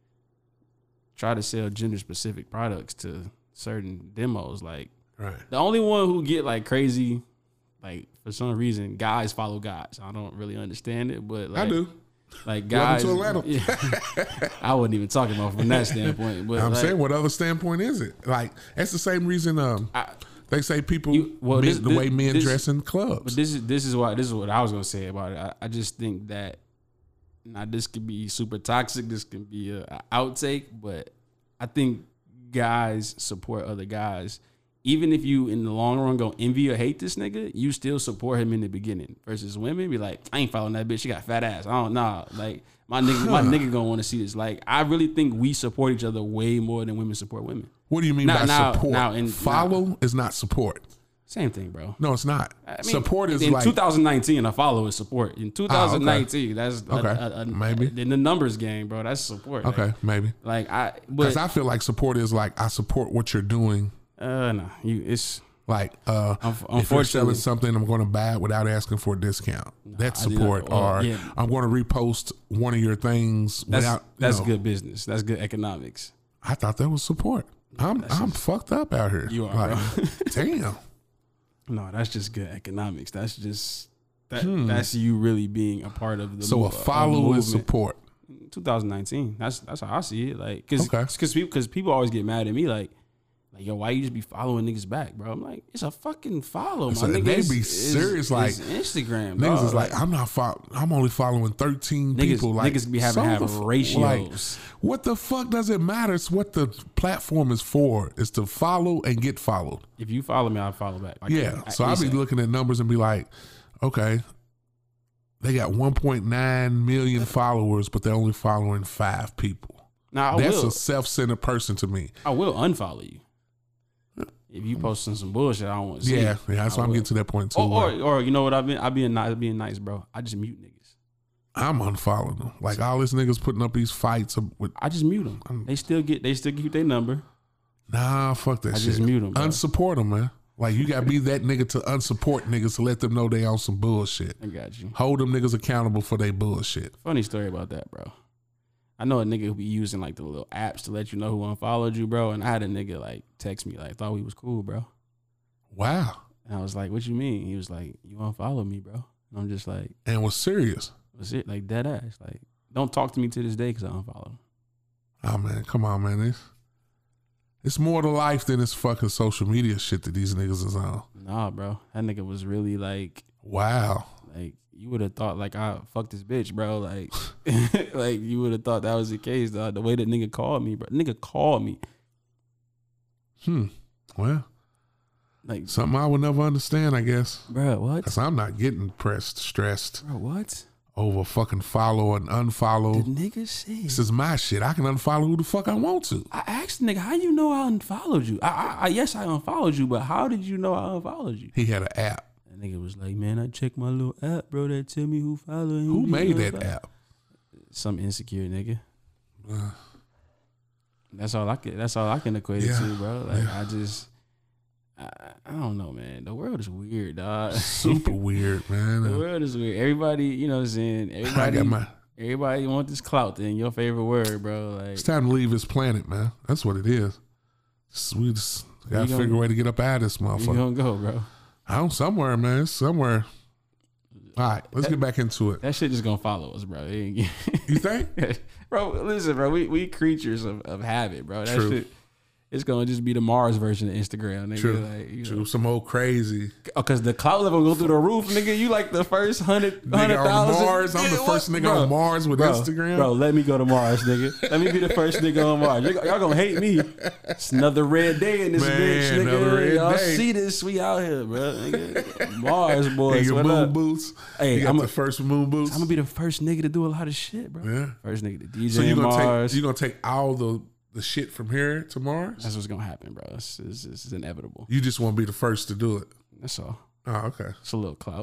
try to sell gender specific products to certain demos, like Right. the only one who get like crazy, like for some reason, guys follow guys. I don't really understand it, but like, I do. Like Welcome guys, to Atlanta. yeah. I wasn't even talking about from that standpoint, but I'm like, saying, what other standpoint is it? Like, that's the same reason um, I, they say people, You- well, men- this- the this- way men this- dress in But clubs. this is this is why this is what I was gonna say about it. I, I just think that now this could be super toxic. This can be a, a outtake, but I think guys support other guys. Even if you in the long run go envy or hate this nigga, you still support him in the beginning. Versus women be like, I ain't following that bitch. She got fat ass. I don't know. Like my nigga, my nigga gonna want to see this. Like I really think we support each other way more than women support women. What do you mean Now- by now- support? now in- Follow is not support. Same thing, bro. No, it's not. I mean, support is in like twenty nineteen. A follow is support. In twenty nineteen, that's a, Okay. a, a, Maybe. in the numbers game, bro. That's support. okay, Like, maybe like I, because but I feel like support is like I support what you're doing. uh, no, you it's Like, uh, Unf- if you're unfortunately- selling something, I'm going to buy it without asking for a discount. That's I do not- support. well, or yeah. I'm going to repost one of your things that's without. you that's know. good business. That's good economics. I thought that was support. I'm I'm fucked up out here. You are, like, bro. damn. No, that's just good economics. That's just that. That's you really being a part of the. Hmm. So a mo- follow of is movement. support. twenty nineteen. That's that's how I see it. Like, cause Okay. cause people because people always get mad at me like. Like, yo, why you just be following niggas back, bro? I'm like, it's a fucking follow, my So nigga. they It's- be it's- serious, like, it's Instagram. Niggas dog. is like, I'm not. Fo- I'm only following thirteen niggas, people. Like niggas be having so to have the f- ratios. Like, what the fuck does it matter? It's what the platform is for. It's to follow and get followed. If you follow me, I'll follow back. Like, Yeah. I- So I be ASAP. looking at numbers and be like, okay, they got one point nine million followers, but they're only following five people. Now, I That's will, a self-centered person to me. I will unfollow you. If you posting some bullshit, I don't want to see. Yeah, yeah, that's I why I'm will. getting to that point too. Or, or, or you know what? I've been, I being nice, being nice, bro. I just mute niggas. I'm unfollowing them. Like all these niggas putting up these fights with. I just mute them. They still get, they still keep their number. Nah, fuck that I shit. just mute them. Unsupport them, man. Like you gotta be that nigga to unsupport niggas to let them know they on some bullshit. I got you. Hold them niggas accountable for their bullshit. Funny story about that, bro. I know a nigga who be using like the little apps to let you know who unfollowed you, bro. And I had a nigga like text me like, thought we was cool, bro. Wow. And I was like, what you mean? He was like, you unfollowed me, bro. And I'm just like, And was serious. what's it? Like dead ass. Like, don't talk to me to this day because I unfollowed him. Oh man, come on, man. It's, it's more to life than this fucking social media shit that these niggas is on. Nah, bro. That nigga was really like, Wow. like you would have thought like I fucked this bitch, bro. Like, like you would have thought that was the case, dog. The way that nigga called me, bro. Nigga called me. Hmm. Well, Like, something I would never understand, I guess. bro, what? Because I'm not getting pressed, stressed Bro, what? over fucking follow and unfollow. The nigga said. This is my shit. I can unfollow who the fuck I want to. I asked the nigga, how you know I unfollowed you? I, I, I yes, I unfollowed you, but how did you know I unfollowed you? He had an app. That nigga was like, man, I checked my little app, bro. That tell me who following Who made that unfollowed." app? Some insecure nigga. Uh, That's all I can. That's all I can equate Yeah, it to, bro. Like yeah. I just, I, I don't know, man. The world is weird, dog. super weird, man. The Uh, world is weird. Everybody, you know, what I'm saying, I everybody, got my. everybody want this clout in your favorite word, bro. Like It's time to leave this planet, man. That's what it is. Just- we just gotta You gonna- figure a way to get up out of this you motherfucker. gonna go, bro. I don't somewhere, man. Somewhere. All right, let's get back into it. That shit just gonna follow us, bro. It ain't- You think? Bro, listen, bro. We we creatures of, of habit, bro. That True. shit, it's gonna just be the Mars version of Instagram, nigga. True. Like, you True. know, Some old crazy. because the cloud level go through the roof, nigga. You like the first hundred, Nigga hundred on thousand. Mars. I'm the Yeah, first what? nigga Bro, on Mars with bro, Instagram. Bro, let me go to Mars, nigga. Let me be the first nigga on Mars. Y'all, y'all gonna hate me. It's another red day in this Man, bitch, another red nigga. Y'all day. see this? We out here, bro. Nigga. Mars And boys, your what moon up? boots. Hey, you got I'm the a- first moon boots. I'm gonna be the first nigga to do a lot of shit, bro. yeah. First nigga to D J So you gonna Mars. take you gonna take all the the shit from here to Mars? That's what's gonna happen, bro. This is this is inevitable. You just want to be the first to do it. That's all. Oh, okay. It's a little clout,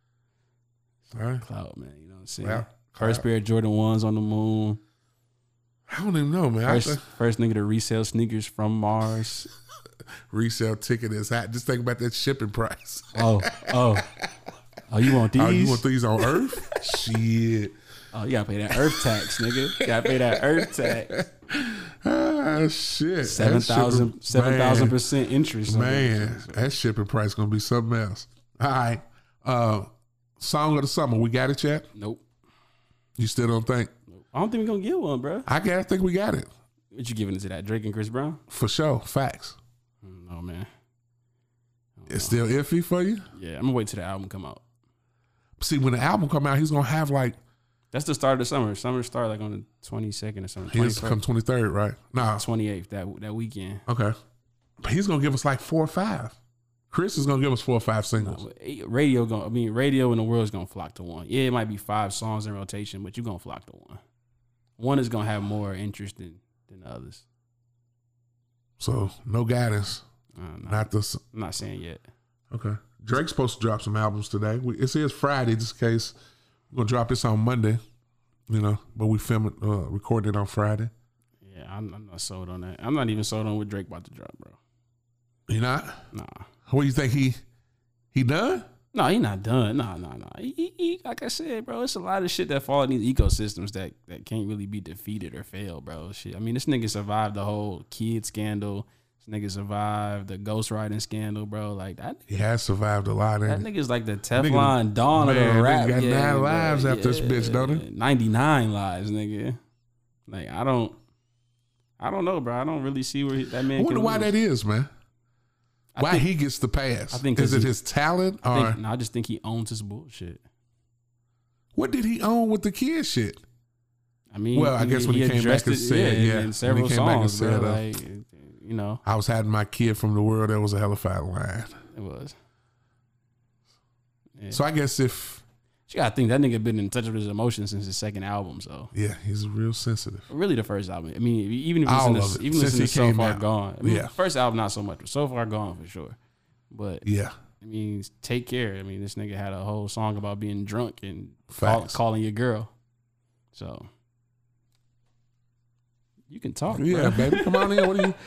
All right. clout, man. You know what I'm saying? Well, First pair of Jordan ones on the moon. I don't even know, man. I First, think first nigga to resell sneakers from Mars. resale ticket is hot. Just think about that shipping price. Oh, oh, oh! You want these? Oh, you want these on Earth? Shit. Oh, you gotta pay that Earth tax, nigga. You gotta pay that Earth tax. Ah, shit. Seven That shipping- thousand, seven man, thousand percent interest. on Man, that. that shipping price gonna be something else. All right. Uh, song of the summer. We got it yet? Nope. You still don't think? I don't think we gonna get one, bro. I gotta think we got it What you giving it to that Drake and Chris Brown? for sure. Facts. No, man. It's still iffy for you. Yeah, I'm gonna wait till the album come out. See, when the album come out, he's gonna have like That's the start of the summer. Summer start like on the twenty-second or something. he's come twenty third, right? Nah, twenty-eighth that that weekend. okay. But he's gonna give us like four or five. Chris is gonna give us four or five singles. No, radio going I mean, radio in the world is gonna flock to one. Yeah, it might be five songs in rotation, but you're gonna flock to one. One is gonna have more interest than than the others. So no guidance. Uh, no, Not this. I'm not saying yet. Okay. Drake's supposed to drop some albums today. We, it says Friday, just in case. We're gonna drop this on Monday. You know, but we film it, uh, recorded it on Friday. Yeah, I'm, I'm not sold on that. I'm not even sold on what Drake about to drop, bro. You not? Nah. What do you think he he done? No, he not done. No, no, no. He, he, he, like I said, bro, it's a lot of shit that fall in these ecosystems that, that can't really be defeated or fail, bro. Shit. I mean, this nigga survived the whole kid scandal. This nigga survived the ghostwriting scandal, bro. Like that. He has survived a lot. That Ain't he? nigga's like the Teflon Dawn of man, the nigga rap. got yeah, nine bro. lives after this bitch, don't he? ninety-nine lives, nigga. Like I don't, I don't know, bro. I don't really see where he, that man. I wonder can why lose. that is, man. I Why think- he gets the pass? I think is 'cause it he- his talent I or think, no, I just think he owns his bullshit. what did he own with the kid shit? I mean, Well, I guess when he came addressed back and it, said, in- yeah, in when several he came back and songs, bro. said, uh, Like, you know, I was hiding my kid from the world. That was a hell of a line. it was. Yeah. So I guess if you gotta think that nigga been in touch with his emotions since his second album. So yeah, he's real sensitive. really, the first album. I mean, even if you All listen of to it, even since listen to he So came Far out. Gone. I mean, Yeah. first album not so much, but So Far Gone for sure. But Yeah, I mean, Take Care. I mean, this nigga had a whole song about being drunk and call, facts. calling your girl. So you can talk. Yeah, bro. baby, come on in. What are you?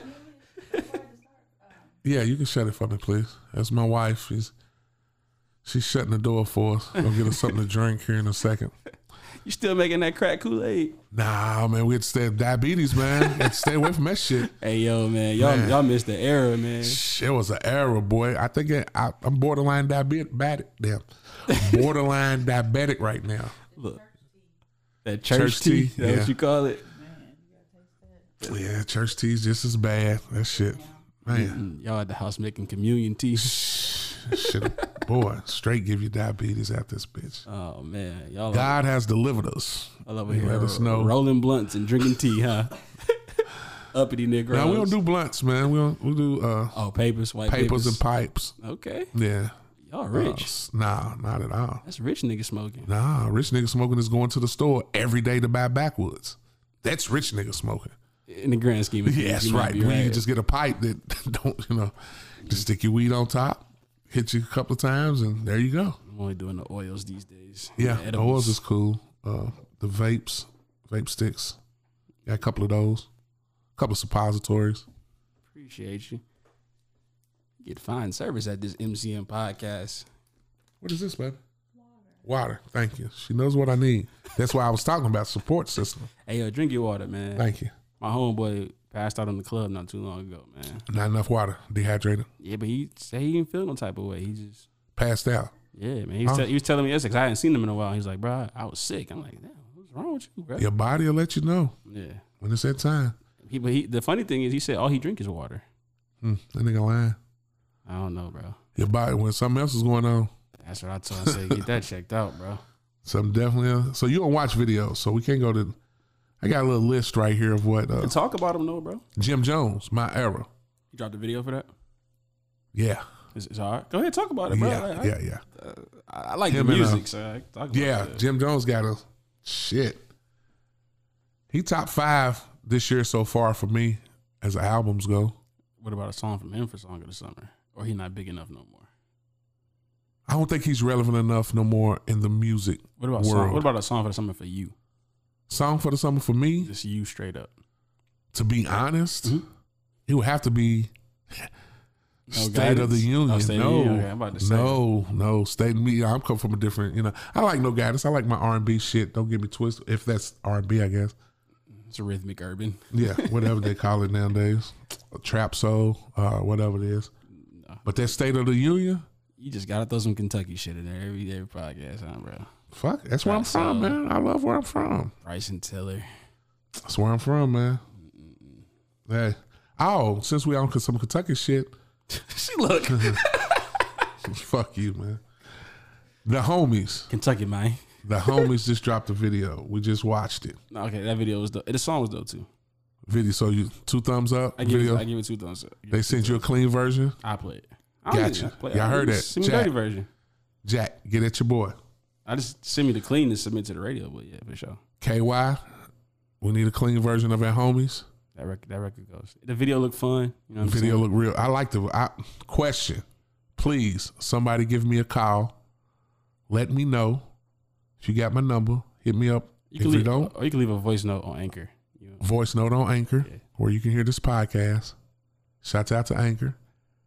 Yeah, you can shut it for me, please. That's my wife. She's she's shutting the door for us. Gonna get us something to drink here in a second. You still making that crack Kool-Aid? Nah, man, we had to stay diabetes, man. Had to stay away from that shit. Hey, yo, man, y'all Man. y'all missed the era, man. It was an era, boy. I think it, I, I'm borderline diabetic. Damn, borderline diabetic right now. Look, that church, Church tea, tea, that's yeah. what you call it. Yeah, church tea's just as bad. That shit, man. Mm, Y'all at the house making communion tea. Shit, boy, straight give you diabetes at this bitch. Oh man, y'all God has delivered us. all over He here let us know. rolling blunts and drinking tea, huh? Uppity Negroes. Now we don't do blunts, man. We don't, we do uh, oh papers, white papers papers. and pipes. Okay, Yeah, y'all Uh, rich. s- nah, not at all. That's rich nigga smoking. Nah, rich nigga smoking is going to the store every day to buy backwoods. That's rich nigga smoking. In the grand scheme of things, Yeah, that's you might right. be When you right. just get a pipe that don't, you know, just stick your weed on top, hit you a couple of times, and there you go. I'm only doing the oils these days. Yeah, The the oils edibles. is cool. Uh, the vapes, vape sticks, got a couple of those, a couple of suppositories. Appreciate you. Get fine service at this M C M podcast. What is this, baby? Water. Thank you. She knows what I need. That's why I was talking about support system. Hey, yo, drink your water, man. Thank you. My homeboy passed out in the club not too long ago, man. Not enough water. Dehydrated. Yeah, but he said he didn't feel no type of way. He just, Passed out. yeah, man. He was, Huh? tell, he was telling me yesterday, 'cause I hadn't seen him in a while. He's like, bro, I, I was sick. I'm like, damn, what's wrong with you, bro? Your body will let you know Yeah. when it's that time. He, but he, the funny thing is, he said all he drink is water. Hmm, that nigga lying. I don't know, bro. Your body, when something else is going on, That's what I told him. I said, get that checked out, bro. something definitely else. So you don't watch videos, so we can't go to. I got a little list right here of what uh, And talk about him, though, bro. Jim Jones, my era. You dropped a video for that? Yeah, It's, it's all right. Go ahead, talk about it, bro. yeah, I, yeah, yeah. I, I like Him the and, uh, music, so I can talk about Yeah, it. Jim Jones got a shit. He top five this year so far for me as albums go. What about a song from him for Song of the Summer? Or he not big enough no more? I don't think he's relevant enough no more in the music What about world. song, what about a song for the summer for you? Song for the summer for me, Just you straight up. to be honest, Mhm. it would have to be No State of the Guidance? Union. Oh, State of the no, Union. Okay, I'm about to say no, no. State of me. I'm coming from a different. You know, I like No Guidance. I like my R and B shit. Don't get me twisted. If that's R and B, I guess. It's a rhythmic urban. Yeah, whatever they call it nowadays, trap soul, uh, whatever it is. No. But that State of the Union, You just gotta throw some Kentucky shit in there every every podcast, huh, bro? fuck, that's where I'm Trap from, soul. man. I love where I'm from. Bryson Tiller. That's where I'm from, man. Hey, oh, since we on some Kentucky shit, She look. fuck you, man. The homies, Kentucky, man. the homies just dropped a video. We just watched it. No, okay, that video was dope. The song was dope too. Video, so you two thumbs up. I give Video. it, I give it two thumbs up. I give They it two sent you a clean version. I play it. I don't Gotcha. even play- Y'all I heard just that. Send me Jack. dirty version. Jack, get at your boy. I just send me the clean and submit to the radio, but yeah, for sure. K Y, we need a clean version of our homies. That record, that record goes. The video looked fun. You know what The I'm video saying? look real. I like the I, question. Please, somebody give me a call. Let me know. If you got my number, hit me up. You If can you leave, don't, or you can leave a voice note on Anchor. You know, voice note on Anchor, Yeah. where you can hear this podcast. Shouts out to Anchor.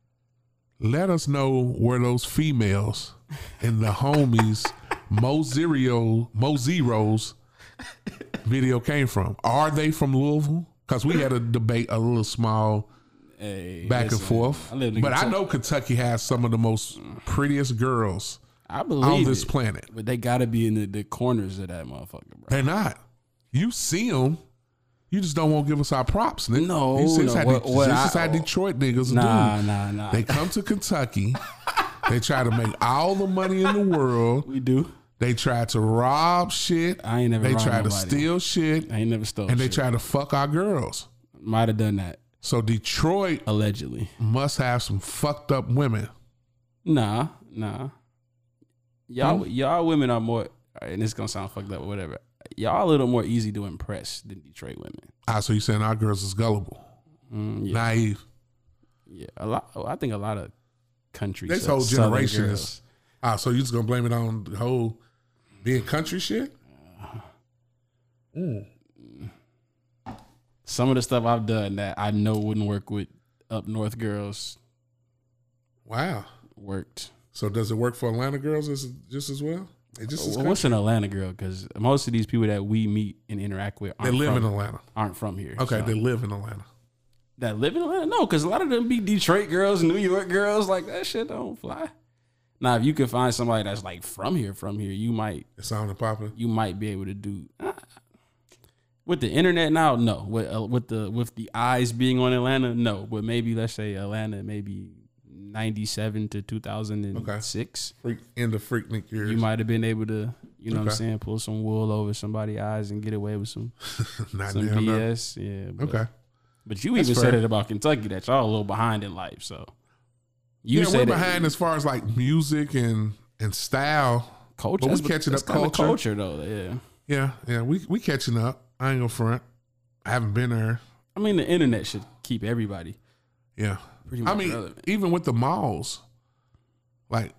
Let us know where those females and the homies Mo Zero, Mo Zeros video came from. Are they from Louisville? Because we had a debate, a little small hey, back and listen, forth. I live in But I Kentucky. know Kentucky has some of the most prettiest girls I on believe this it, planet. but they gotta be in the, the corners of that motherfucker, bro. They're not. You see them. You just don't want to give us our props, nigga. No, this is no, how, what- De- what this I- is how Detroit niggas Nah, do. nah, nah. They come to Kentucky. They try to make all the money in the world. we do. They try to rob shit. I ain't never. They robbed try to nobody. steal shit. I ain't never stole. And they shit. try to fuck our girls. Might have done that So Detroit allegedly. must have some fucked up women. Nah, nah. Y'all, Hmm? y'all women are more, and it's gonna sound fucked up or whatever. Y'all a little more easy to impress than Detroit women. Ah, so you saying our girls is gullible, Mm, yeah, naive? yeah. A lot. I think a lot of country. This sou- whole southern generation girls. is. Ah, so you just gonna blame it on the whole being country shit? Mm. Some of the stuff I've done that I know wouldn't work with up north girls Wow. worked. So does it work for Atlanta girls as, just as well? They just as Well, what's country? an Atlanta girl? Because most of these people that we meet and interact with They aren't, live from, in Atlanta. aren't from here. Okay, so. they live in Atlanta. That live in Atlanta? No, because a lot of them be Detroit girls, New York girls. Like, that shit don't fly. Now, if you could find somebody that's like from here, from here, you might It's on and popping. you might be able to do. Uh, with the internet now, no. With uh, with the with the eyes being on Atlanta, no. But maybe let's say Atlanta, maybe ninety-seven to two thousand six. Freak in the freaknik years. You might have been able to, you know what I'm Okay. saying, pull some wool over somebody's eyes and get away with some Not some damn B no. S. Yeah. But, Okay. But you That's even fair. said it about Kentucky that y'all a little behind in life. So you yeah, say we're that behind as far as like music and and style. culture. but we that's- catching that's up kinda culture. culture though. Yeah. Yeah, yeah, we we catching up. I ain't gonna front. I haven't been there. I mean, the internet should keep everybody Yeah. pretty much I mean, relevant. even with the malls, like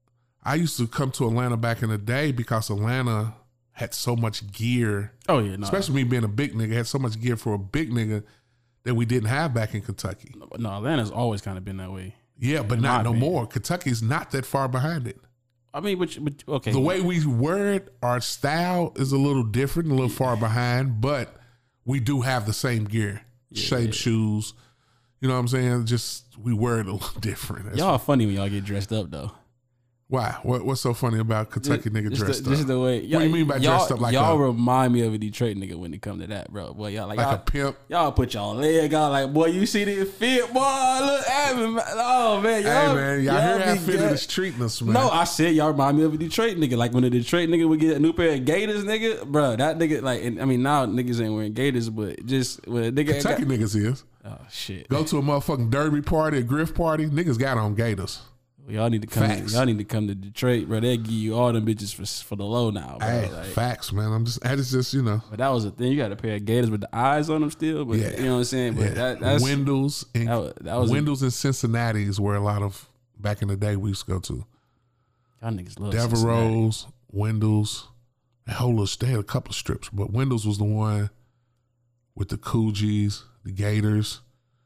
I used to come to Atlanta back in the day because Atlanta had so much gear, Oh yeah, no, especially me being a big nigga, had so much gear for a big nigga that we didn't have back in Kentucky. no. Atlanta's always kind of been that way. Yeah, but In not my no opinion. more. Kentucky's not that far behind it. I mean, but, but okay, The way we word our style is a little different, a little far behind, but we do have the same gear, same shoes. You know what I'm saying? Just we wear it a little different. That's y'all are funny when y'all get dressed up though. Why? What, what's so funny about Kentucky nigga Just dressed the, up? Just the way. What do you mean by y'all, dressed up like y'all a- remind me of a Detroit nigga when it come to that, bro. Boy, y'all like, like y'all, a pimp? y'all put y'all leg out like, boy, you see this fit, boy. Look at me, man. Oh man, y'all, Hey man, y'all, hear how be fitted good. is treating us, man. No, I said y'all remind me of a Detroit nigga. Like when a Detroit nigga would get a new pair of Gators, nigga, bro. That nigga, like, and, I mean, now niggas ain't wearing Gators, but just when a nigga Kentucky got, niggas is. oh shit, Go to a motherfucking derby party, a griff party, niggas got on gators. y'all need to come. Facts. Y'all need to come to Detroit, bro. They give you all them bitches for for the low now, bro. Hey, Like, facts, man. I'm just, that is just, you know. but that was the thing. You got a pair of Gators with the eyes on them still, but Yeah. you know what I'm saying. But Yeah. that, that's Windows and that was, that was Windows and Cincinnati is where a lot of back in the day we used to go to. y'all niggas love Cincinnati. Devereaux's, Windows, a whole list. They had a couple of strips, but Windows was the one with the Coogis, the Gators.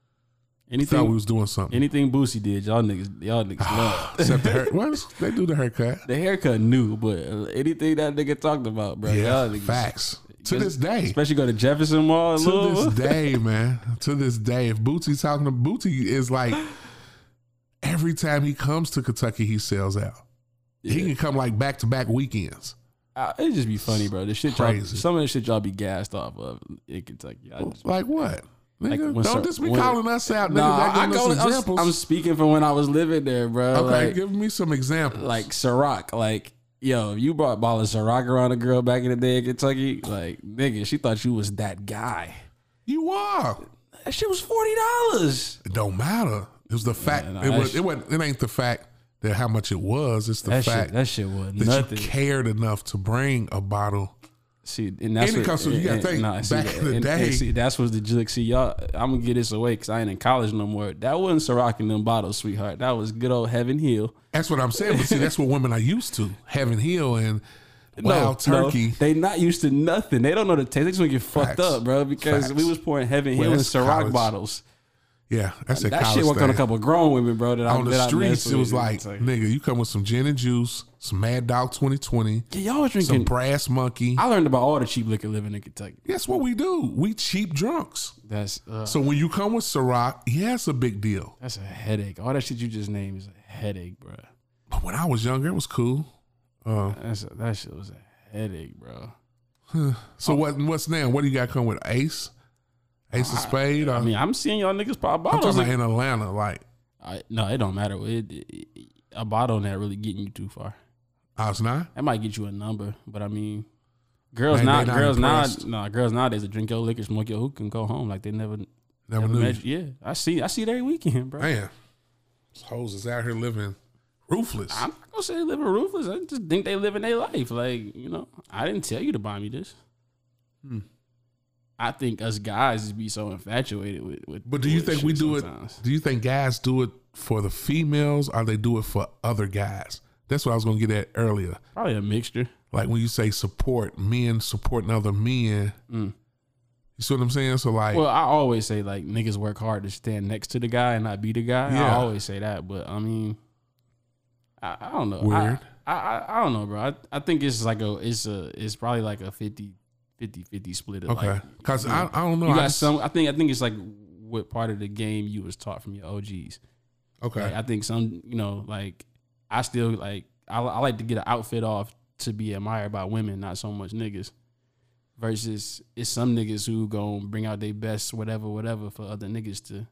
I thought we Anything, was doing something. anything Boosie did, y'all niggas, y'all niggas love. Except the hair. What? They do the haircut. The haircut new, but uh, anything that nigga talked about, bro, Yeah, y'all niggas, facts. To this day. especially go to Jefferson Mall. To Louisville. this day, man. To this day. If Bootie's talking to Bootie is like every time he comes to Kentucky, he sells out. He Yeah. can come like back to back weekends. Uh, it just be funny, bro. The shit, y'all, Crazy. some of the shit y'all be gassed off of in Kentucky. I just, Like what? Like Nigga, when don't some- just be when- calling us out, nigga. nah, That I giving go, us I'm, examples. I'm speaking from when I was living there, bro. okay, Like, give me some examples. like Ciroc, like yo, if you brought ball of Ciroc around a girl back in the day in Kentucky, like nigga, she thought you was that guy. you are. That shit was forty dollars. It don't matter. It was the fact. nah, it that was. shit- It wasn't. It ain't the fact that how much it was. It's the That fact shit, that shit was that nothing. you cared enough to bring a bottle. See, and that's And it what, comes from- you gotta and- think, nah, see, back in the and- day- and see, that's what's the joke. See, y'all, I'm gonna get this away because I ain't in college no more. That wasn't Ciroc in them bottles, sweetheart. That was good old Heaven Hill. That's what I'm saying. But see, that's what women are used to. Heaven Hill and Wild no, Turkey. no, they not used to nothing. They don't know the taste. They just want to get fucked Facts. up, bro. Because Facts. we was pouring Heaven Well, Hill in it's Ciroc college. bottles. Yeah, that's a That college shit worked on a thing. couple of grown women, bro. That I, On the that I streets, messed it was with. like, It's nigga, you come with some gin and juice, some Mad Dog twenty twenty, yeah, y'all was some drinking. Brass Monkey. I learned about all the cheap liquor living in Kentucky. That's what we do. We cheap drunks. That's uh, So when you come with Ciroc, yeah, it's a big deal. that's a headache. All that shit you just named is a headache, bro. But when I was younger, it was cool. Uh, That's a, that shit was a headache, bro. so what? What's now? What do you got come with? Ace, Ace of Spade. Or, I mean, I'm seeing y'all niggas pop I'm bottles. talking about in Atlanta. Like, I, no, it don't matter. It, it, a bottle not really getting you too far. I was not. That might get you a number, but I mean, girls They- they not, not girls now, impressed. no, girls nowadays that drink your liquor, smoke your hookah, and go home like they never, Never never knew. met you. Yeah, I see, I see it every weekend, bro. Man, these hoes is out here living Ruthless. I'm not gonna say they living ruthless. I just think they living their life. Like, you know, I didn't tell you to buy me this. Hmm. I think us guys just be so infatuated with. with but do you think we do sometimes. it? Do you think guys do it for the females, or they do it for other guys? That's what I was gonna get at earlier. Probably a mixture. Like when you say support, men supporting other men. Mm. You see what I'm saying? So like, well, I always say like niggas work hard to stand next to the guy and not be the guy. Yeah. I always say that, but I mean, I, I don't know. Weird. I, I, I don't know, bro. I, I think it's like a it's a it's probably like a fifty fifty split. Of okay, like, because you know, I, I don't know. You I got just, some. I think I think it's like what part of the game you was taught from your O Gs. okay. Like, I think some, you know, like I still like I, I like to get an outfit off to be admired by women, not so much niggas. Versus it's some niggas who gon' bring out their best whatever whatever for other niggas to,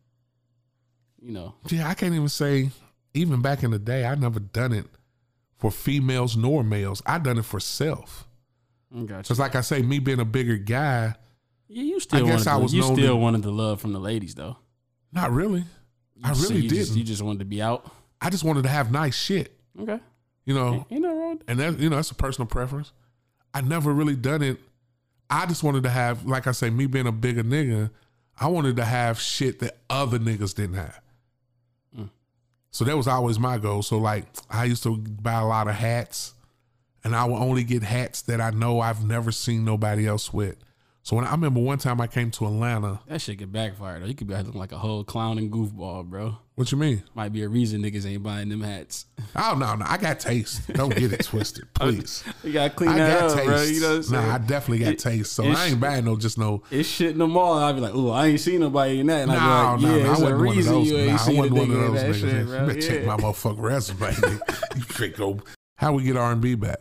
you know. Yeah, I can't even say. Even back in the day, I never done it for females nor males. I done it for self. Gotcha. Because like I say, me being a bigger guy, Yeah, you still I guess wanted I the, was you known still to- wanted the love from the ladies though. not really. I So really you didn't. Just, you just wanted to be out. I just wanted to have nice shit, Okay. you know. Ain't, ain't nothing wrong with that. And that, you know, that's a personal preference. I never really done it. I just wanted to have, like I say, me being a bigger nigga, I wanted to have shit that other niggas didn't have. Mm. So that was always my goal. So like, I used to buy a lot of hats, and I would only get hats that I know I've never seen nobody else with. So when I remember one time I came to Atlanta. That shit could backfire though. You could be looking like a whole clown and goofball, bro. What you mean? Might be a reason niggas ain't buying them hats. Oh no, no, I got taste. Don't get it twisted, please. You gotta clean I that got up, taste. bro. You know what I'm saying? Nah, I definitely got It- taste. So it's- I ain't buying no just no. It's shit in the mall. I'd be like, ooh, I ain't seen nobody in that. And No, I'd be no, like, yeah, no, I it's a wasn't one of reason those. you ain't Nah, I seen a wasn't one nigga of in those that niggas. shit, bro. You better check my Yeah. motherfucking resume. You freak go. How we get R and B back?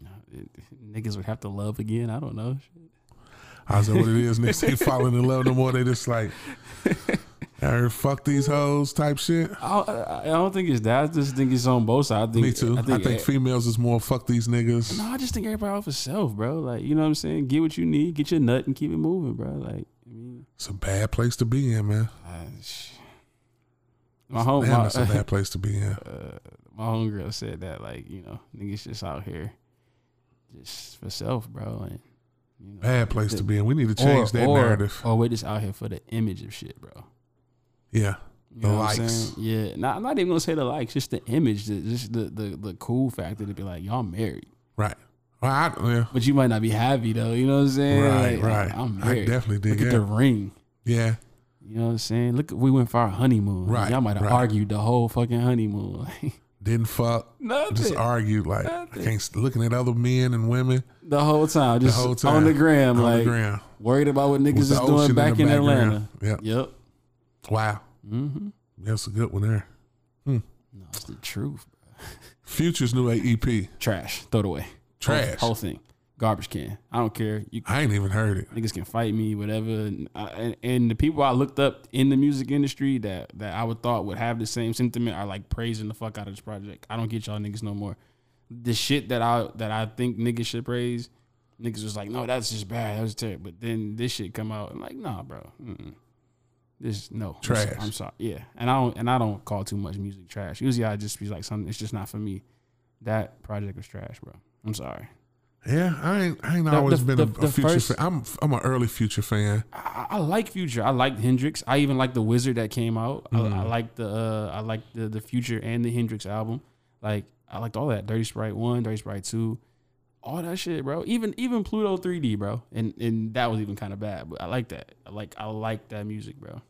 Niggas would have to love again. I don't know. How's that what it is? Niggas ain't falling in love no more. They just like, I heard fuck these hoes type shit. I don't, I don't think it's that. I just think it's on both sides. I think, Me too. I think, I think females is more fuck these niggas. No, I just think everybody off herself, bro. Like, you know what I'm saying? Get what you need, get your nut, and keep it moving, bro. Like, I mean, It's a bad place to be in, man. uh, sh- my home, Damn, my, that's a bad place to be in. uh, my homegirl said that, like, you know, niggas just out here just for self, bro. And you know, Bad place the- to be in. We need to change or, that or, narrative. Or we're just out here for the image of shit, bro. Yeah. You The know what I'm likes. saying? Yeah, not, I'm not even gonna say the likes, just the image, the, just the, the the cool factor to be like, y'all married, Right. Well, I, yeah. but you might not be happy though. You know what I'm saying? Right, Like, right. I'm I married. definitely did, Look at yeah. the ring. Yeah. You know what I'm saying? Look, we went for our honeymoon. Right, Y'all might have right. argued the whole fucking honeymoon. Didn't fuck. Nothing. Just argued like Nothing. I can't st- looking at other men and women The whole time, just whole time. on the gram, on like the ground. worried about what niggas With is the doing ocean back the in, background. Atlanta. Yep. Yep. Wow. Mm-hmm. That's a good one there. No, it's the truth. Bro. Future's new E P. Trash. Throw it away. Trash. Whole, whole thing. Garbage can. I don't care. You I ain't even heard it. niggas can fight me, whatever. And, I, and, and the people I looked up in the music industry that that I would thought would have the same sentiment are like praising the fuck out of this project. I don't get y'all niggas no more. The shit that I that I think niggas should praise, niggas was like, no, that's just bad. That was terrible. But then this shit come out, I'm like, nah, bro. Mm-mm. This no I'm Trash. so- I'm sorry. Yeah, and I don't and I don't call too much music trash. Usually I just be like, something. It's just not for me. That project was trash, bro. I'm sorry. Yeah, I ain't. I ain't The- always the- been the- a, a the Future first- fan. I'm. I'm an early Future fan. I, I like Future. I liked Hendrix. I even like the Wizard that came out. Mhm. I, I like the uh, I like the the Future and the Hendrix album. Like I liked all that. Dirty Sprite one, Dirty Sprite two, all that shit, bro. Even even Pluto three D, bro. And and that was even kind of bad, but I like that. I like I like that music, bro.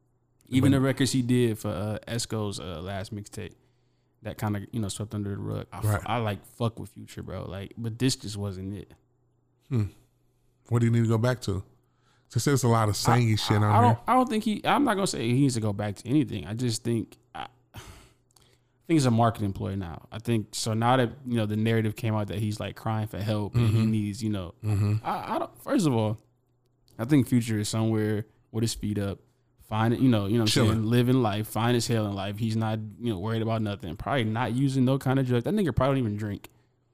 Even But- the records he did for uh, Esco's uh, last mixtape, that kind of you know swept under the rug. I, f- Right. I like fuck with Future, bro. Like, but this just wasn't it. Hmm. What do you need to go back to? Since there's a lot of sangy shit on I here. don't. I don't think he. I'm not gonna say he needs to go back to anything. I just think. I, I think he's a marketing employee now. I think so. Now that you know the narrative came out that he's like crying for help and he Mhm. needs, you know. Mm-hmm. I, I don't. First of all, I think Future is somewhere with his feet up, fine. You know. You know. What I'm Chilling. saying, living life, fine as hell in life. He's not you know worried about nothing. Probably not using no kind of drug. That nigga probably don't even drink.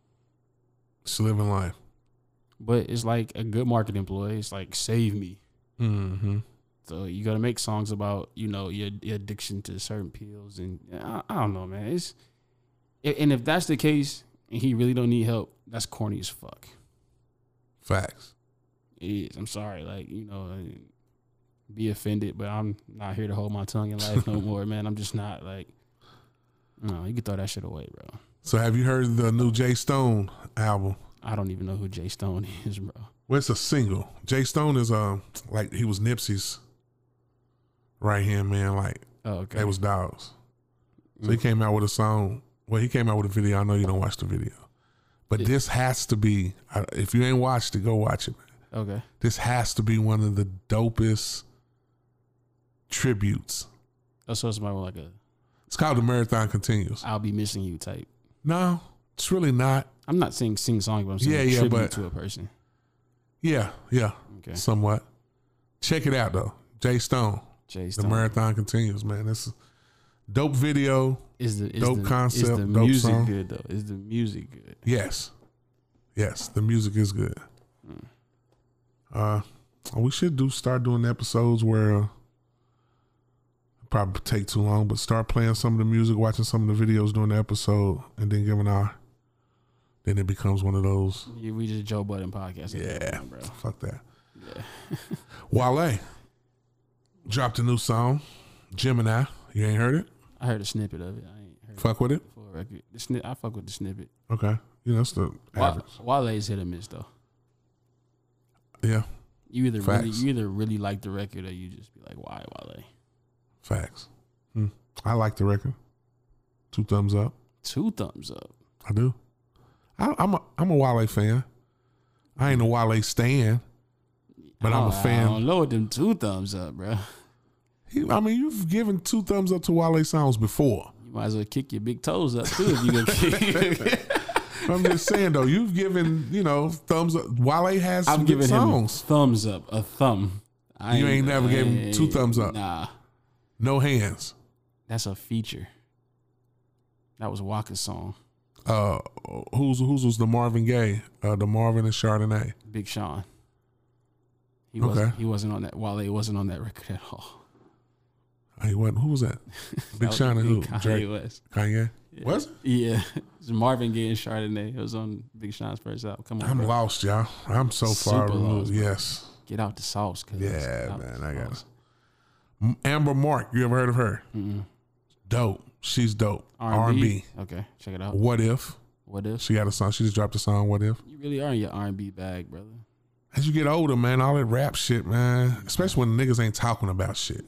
Just living life. But it's like a good marketing employee. It's like save me. Mm-hmm. So you got to make songs about you know your, your addiction to certain pills, and I, I don't know, man. It's And if that's the case, and he really don't need help, that's corny as fuck. Facts. It is. I'm sorry. Like, you know, be offended, but I'm not here to hold my tongue in life no more, man. I'm just not like, no, you can throw that shit away, bro. So have you heard the new Jay Stone album? I don't even know who Jay Stone is, bro. Well, it's a single. Jay Stone is um like he was Nipsey's right hand man. Like, oh, okay. they was dogs. So he came out with a song. Well, he came out with a video. I know you don't watch the video, but yeah. This has to be. If you ain't watched it, go watch it, man. Okay. This has to be one of the dopest tributes. Oh, so it's about like a. It's called The Marathon Continues. I'll be missing you type. No, it's really not. I'm not saying sing song, but I'm saying yeah, a yeah, tribute but, to a person. Yeah, yeah. Okay. Somewhat. Check it out though. Jay Stone. Jay Stone. The Marathon Continues, man. This is dope video. Is the is dope the, concept. Is the dope music song. good though? Is the music good? Yes. Yes, the music is good. Mm. Uh, we should do start doing episodes where uh, probably take too long, but start playing some of the music, watching some of the videos during the episode, and then giving our. Then it becomes one of those. Yeah, we just Joe Budden podcast. Yeah, bro. Fuck that. Yeah. Wale dropped a new song, Gemini. You ain't heard it? I heard a snippet of it. I ain't heard fuck it with it. For a record. The sni- I fuck with the snippet. Okay, you know it's the average. Wale's hit or miss though. Yeah. You either Facts. really you either really like the record or you just be like, why Wale? Facts. Hmm. I like the record. Two thumbs up. Two thumbs up. I do. I, I'm a I'm a Wale fan. I ain't a Wale stan, but I'm a fan. I don't know what them two thumbs up, bro. He, I mean, you've given two thumbs up to Wale songs before. You might as well kick your big toes up too if you gonna kick. I'm just saying though, you've given you know thumbs up. Wale has some I'm good giving songs. him thumbs up, a thumb. I You ain't never gave him two thumbs up. Nah, no hands. That's a feature. That was Waka's song. Uh, who's whose was the Marvin Gaye? Uh, the Marvin and Chardonnay. Big Sean. He Okay. wasn't. He wasn't on that. Wale wasn't on that record at all. He wasn't. Who was that? Big That Sean and who? Kanye Drake? West. Kanye. Yeah. Was it? Yeah. It was Marvin Gaye and Chardonnay. It was on Big Sean's first album. Come on, I'm bro. lost, y'all. I'm so far Super removed. lost, bro. Yes. Get out the sauce, cause Yeah, out man. the I got sauce. it. Amber Mark. You ever heard of her? Mm-mm. Dope. She's dope. R R and and B. B. Okay, check it out. What if? What if? She got a song. She just dropped a song. What if? You really are in your R and B bag, brother. As you get older, man, all that rap shit, man. Especially when niggas ain't talking about shit.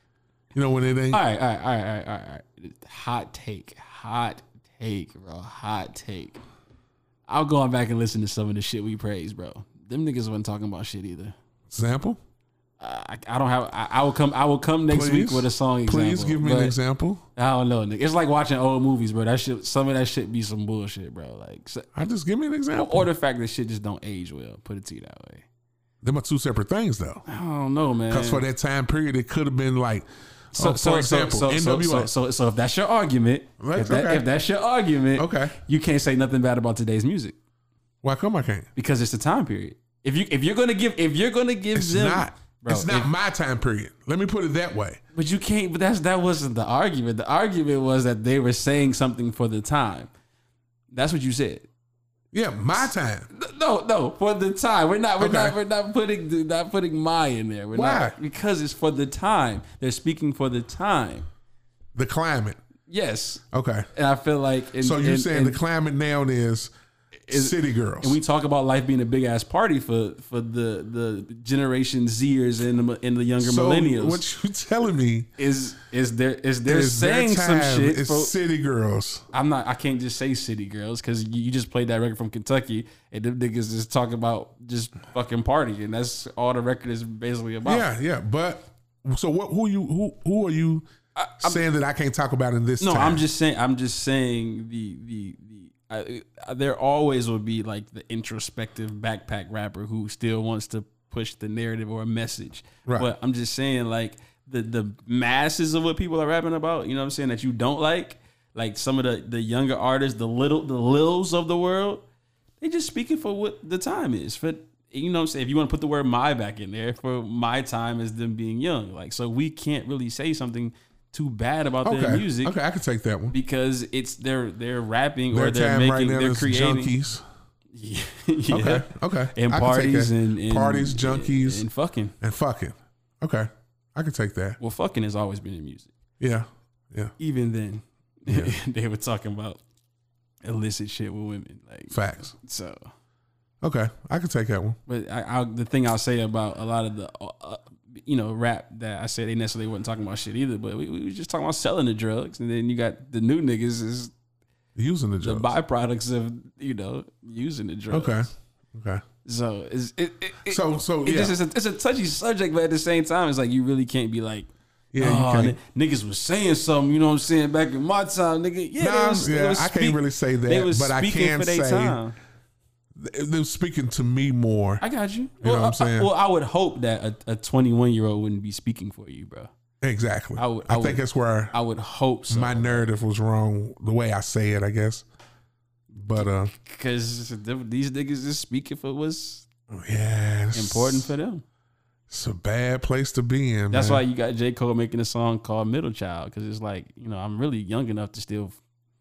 You know when it ain't. All right, all right, all right, all right, all right. Hot take, hot take, bro. Hot take. I'll go on back and listen to some of the shit we praise, bro. Them niggas wasn't talking about shit either. Example? Uh, I, I don't have. I, I will come. I will come next Please? week with a song example. Please give me but an example. I don't know, nigga. It's like watching old movies, bro. That shit. Some of that shit be some bullshit, bro. Like, so, I just give me an example. or the fact that shit just don't age well. Put it to you that way. Them are two separate things, though. I don't know, man. Because for that time period, it could have been like, So, oh, so, for example, so, so, N so, W A. so, so, so if that's your argument, Right, if, that, okay. if that's your argument, Okay. you can't say nothing bad about today's music Why come I can't? because it's the time period. If you if you're gonna give if you're gonna give It's them, not. bro, it's not if- my time period. Let me put it that way. but you can't. But that's that wasn't the argument. The argument was that they were saying something for the time. That's what you said. Yeah, my time. No, no, for the time. We're not. We're Okay. not. We're not putting. Not putting my in there. We're Why? not because it's for the time. They're speaking for the time. The climate. Yes, Okay. and I feel like. And, So you're and- saying and- the climate now is, Is- city girls. And we talk about life being a big ass party for for the the generation Zers and the, and the younger so millennials. what you telling me is is there is they're is their saying some time shit? is For, city girls. I'm not. I can't just say city girls because you, you just played that record from Kentucky and them niggas just talk about just fucking party and that's all the record is basically about. Yeah, yeah. But so what? Who you? Who? Who are you saying that I can't talk about in this? No, time? I'm just saying. I'm just saying the the the. I, I, there always will be like the introspective backpack rapper who still wants to push the narrative or a message. Right. But I'm just saying like the the masses of what people are rapping about. You know what I'm saying that you don't like. Like some of the the younger artists, the little the Lils of the world, they just speaking for what the time is. For you know what I'm saying, if you want to put the word "my" back in there, for my time is them being young. Like so, we can't really say something too bad about Okay. their music. Okay, I can take that one. Because it's they're they're rapping Their or they're time making right now they're is creating junkies. Yeah. yeah. Okay, okay. And I can take parties that. and, and parties, junkies, and, and fucking. and fucking. Okay, I can take that. Well, fucking has always been in music. Yeah, yeah. Even then, Yeah. they were talking about illicit shit with women. Like Facts. So, Okay, I can take that one. but I, I the thing I'll say about a lot of the uh, you know rap that I said they necessarily wasn't talking about shit either. But we, we was just talking about selling the drugs, and then you got the new niggas is Using the the drugs. byproducts of you know using the drugs. Okay, okay. So it's it, it, it So, so it yeah, just is a, it's a touchy subject, but at the same time, it's like you really can't be like, yeah. oh, you n- can't. niggas was saying something, you know what I'm saying, back in my time, nigga. Yeah, Nah, they was, they yeah, was I speak- can't really say they that, was but I speaking can for their say time. they're speaking to me more. I got you. You well, know what I'm saying? I, well, I would hope that a twenty-one year old wouldn't be speaking for you, bro. Exactly. I I, would- I think would- that's where I would hope so. my narrative was wrong, the way I say it, I guess. But uh, Because these niggas is speaking for what's yeah, it's, important for them. It's a bad place to be in. That's man. why you got J. Cole making a song called Middle Child. Because it's like, you know, I'm really young enough to still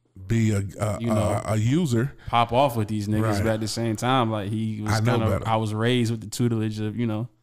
be a a, you know, a, a user. pop off with these niggas, Right. but at the same time, like he was I know kind of. better. I was raised with the tutelage of you know,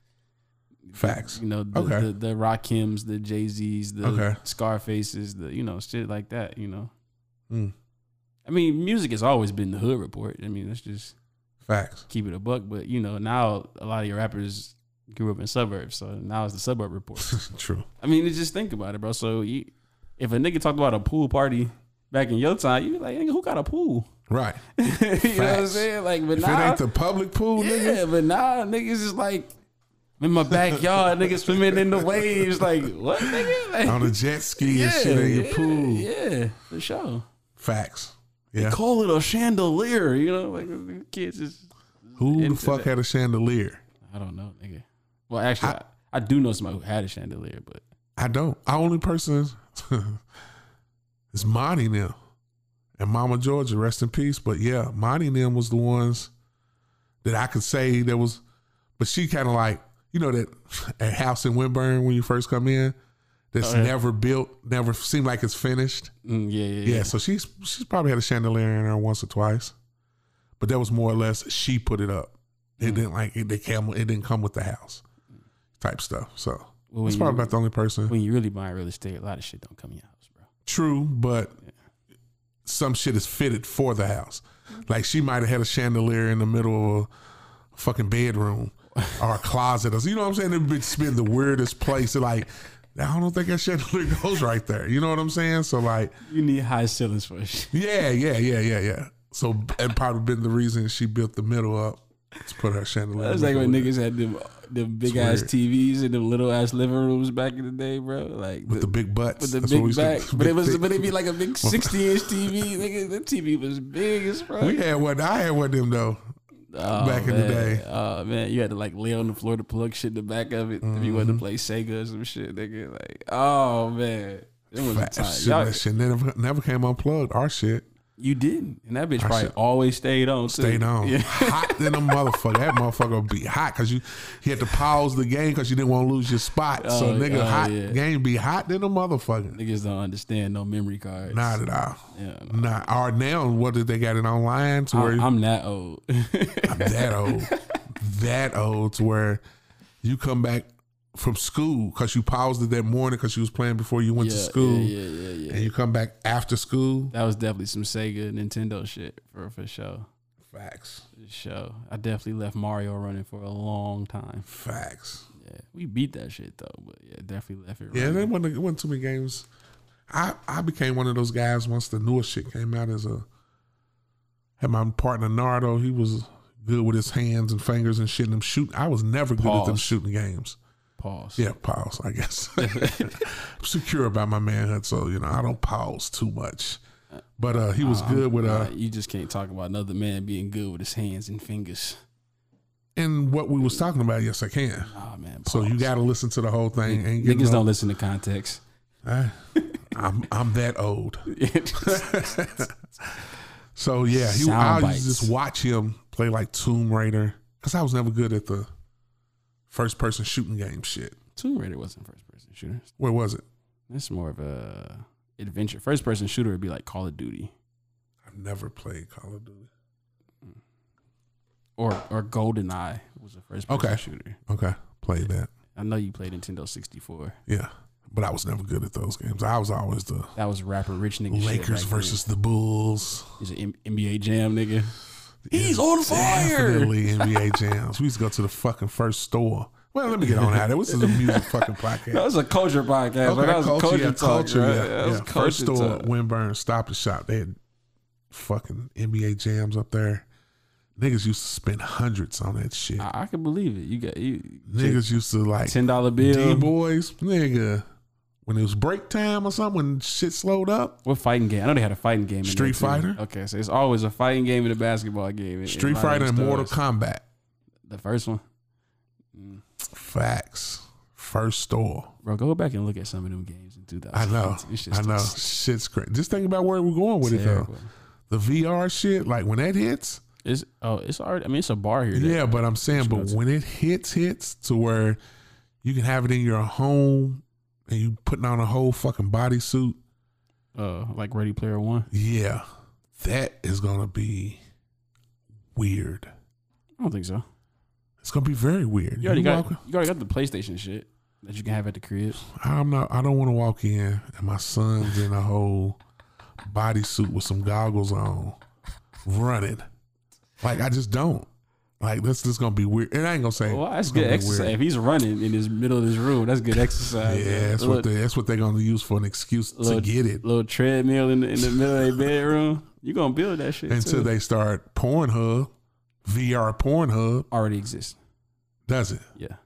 Facts. you know, the Okay. the, the Rakims, the Jay Z's, the Okay. Scarfaces, the you know shit like that. You know, Mm. I mean, music has always been the hood report. I mean, let's just Facts. keep it a buck. But you know, now a lot of your rappers grew up in suburbs, so now it's the suburb report. True. I mean, just think about it, bro. So you, if a nigga talked about a pool party back in your time, you be like, nigga, who got a pool? Right. you know what I'm Facts. saying? Like, but If now, it ain't the public pool, yeah, nigga. but now niggas is like in my backyard, niggas swimming in the waves. Like, what, nigga? Like, On a jet ski and shit in your yeah, pool. Yeah, for sure. Facts. Yeah. Call it a chandelier, you know? Like, the kids is. Who the into fuck that. had a chandelier? I don't know, nigga. Well, actually, I, I, do know somebody who had a chandelier, but. I don't. Our only person is Monty now. And Mama Georgia, rest in peace. But yeah, Monty and them was the ones that I could say that was, but she kind of like, you know, that a house in Winburn when you first come in, that's Oh, yeah. never built, never seemed like it's finished. Mm, yeah, yeah, yeah. Yeah, so she's she's probably had a chandelier in there once or twice, but that was more or less she put it up. It Mm. didn't like it. They came. It didn't come with the house, type stuff. So Well, that's when probably you- about the only person. When you really buy real estate, a lot of shit don't come in your house, bro. True, but some shit is fitted for the house. Like she might have had a chandelier in the middle of a fucking bedroom or a closet, or you know what I'm saying. It's been the weirdest place. Like I don't think that chandelier goes right there. You know what I'm saying? So like, You need high ceilings for shit. yeah, yeah, yeah, yeah, yeah. So it probably been the reason she built the middle up to put her chandelier. That's like when niggas had them, them big It's ass weird. T Vs in them little ass living rooms back in the day, bro. Like with the big butts. with the That's what we big used to- back, but big it was thick- but it'd be like a big sixty inch T V. Nigga, that T V was big as fuck. We had one. I had one of them though. Oh, back in the man. day. Oh man, you had to like lay on the floor to plug shit in the back of it if you wanted to play Sega or some shit, nigga. Like, oh man, it was a Fat time. shit, Y'all- that shit never, never came unplugged. Our shit You didn't, and that bitch Our probably shit always stayed on. Too. stayed on. Yeah. Hot than a motherfucker. That motherfucker would be hot because you, you had to pause the game because you didn't want to lose your spot. so Oh, nigga, oh, hot yeah. game be hot than a motherfucker. Niggas don't understand no memory cards. Not at all. Yeah, no. Not. Or now, what did they got it online to where I'm, I'm that old. I'm that old, that old to where you come back from school because you paused it that morning because you was playing before you went yeah, to school, Yeah, yeah, yeah, yeah. and you come back after school. That was definitely some Sega, Nintendo shit for for sure. Facts. For sure. I definitely left Mario running for a long time. Facts. Yeah, we beat that shit though, but yeah, definitely left it. Yeah, running. there wasn't, it wasn't too many games. I, I became one of those guys once the newest shit came out as a, had my partner Nardo, he was good with his hands and fingers and shit and them shooting. I was never good at them Pause. shooting games. Pause. Yeah, pause, I guess. I'm secure about my manhood, so, you know, I don't pause too much. But uh, he was Uh, good with, uh, nah, you just can't talk about another man being good with his hands and fingers. and what we was talking about, yes, I can. Oh man. So you pause. got to listen to the whole thing. Ain't getting Niggas no- don't listen to context. I, I'm I'm that old. So yeah, he, Sound I bites. used to just watch him play like Tomb Raider because I was never good at the first person shooting game shit. Tomb Raider wasn't first person shooter. Where was it? That's more of a adventure. First person shooter would be like Call of Duty. I've never played Call of Duty. Or or GoldenEye was a first person Okay. shooter. Okay, played that. I know you played Nintendo sixty-four. Yeah, but I was never good at those games. I was always the That was rapper rich nigga shit Lakers back versus the Bulls. then. He's an N B A Jam nigga. He's on fire. Definitely N B A jams. We used to go to the fucking first store. Well, let me get on out of there. This is a music fucking podcast. That was a culture podcast. Okay, that was culture, culture yeah, talk. culture, Right? yeah, That was yeah. culture First store, talk. Winburn, Stop and Shop. They had fucking N B A jams up there. Niggas used to spend hundreds on that shit. I, I can believe it. You got you. Niggas used to like ten dollar bill. D boys, nigga. When it was break time or something, when shit slowed up. What fighting game? I know they had a fighting game. In Street there too. Fighter. Okay, so it's always a fighting game and a basketball game. in- Street in a lot Fighter of and stores. Mortal Kombat. The first one. Mm. Facts. First store. Bro, go back and look at some of them games in two thousand. I know. It's just I know. Shit's crazy. Just think about where we're going with it though. terrible. The V R shit, like when that hits. It's oh, it's already. I mean, it's a bar here. that- Yeah, but I'm saying, but expensive. when it hits, hits to where you can have it in your home and you putting on a whole fucking bodysuit. uh, like Ready Player One. Yeah, that is gonna be weird. I don't think so. It's gonna be very weird. You already You got walk- you already got the PlayStation shit that you can have at the crib. I'm not. I don't want to walk in and my son's in a whole bodysuit with some goggles on, running. Like I just don't. Like this is gonna be weird. And I ain't gonna say. Well, that's it's gonna good be exercise. weird. If he's running in his middle of his room, that's good exercise. Yeah, man. that's a what little, they. That's what they're gonna use for an excuse to little- get it. little treadmill in the, in the middle of their bedroom. You gonna build that shit Until too. they start Pornhub, V R Pornhub. already exists. Does it? Yeah,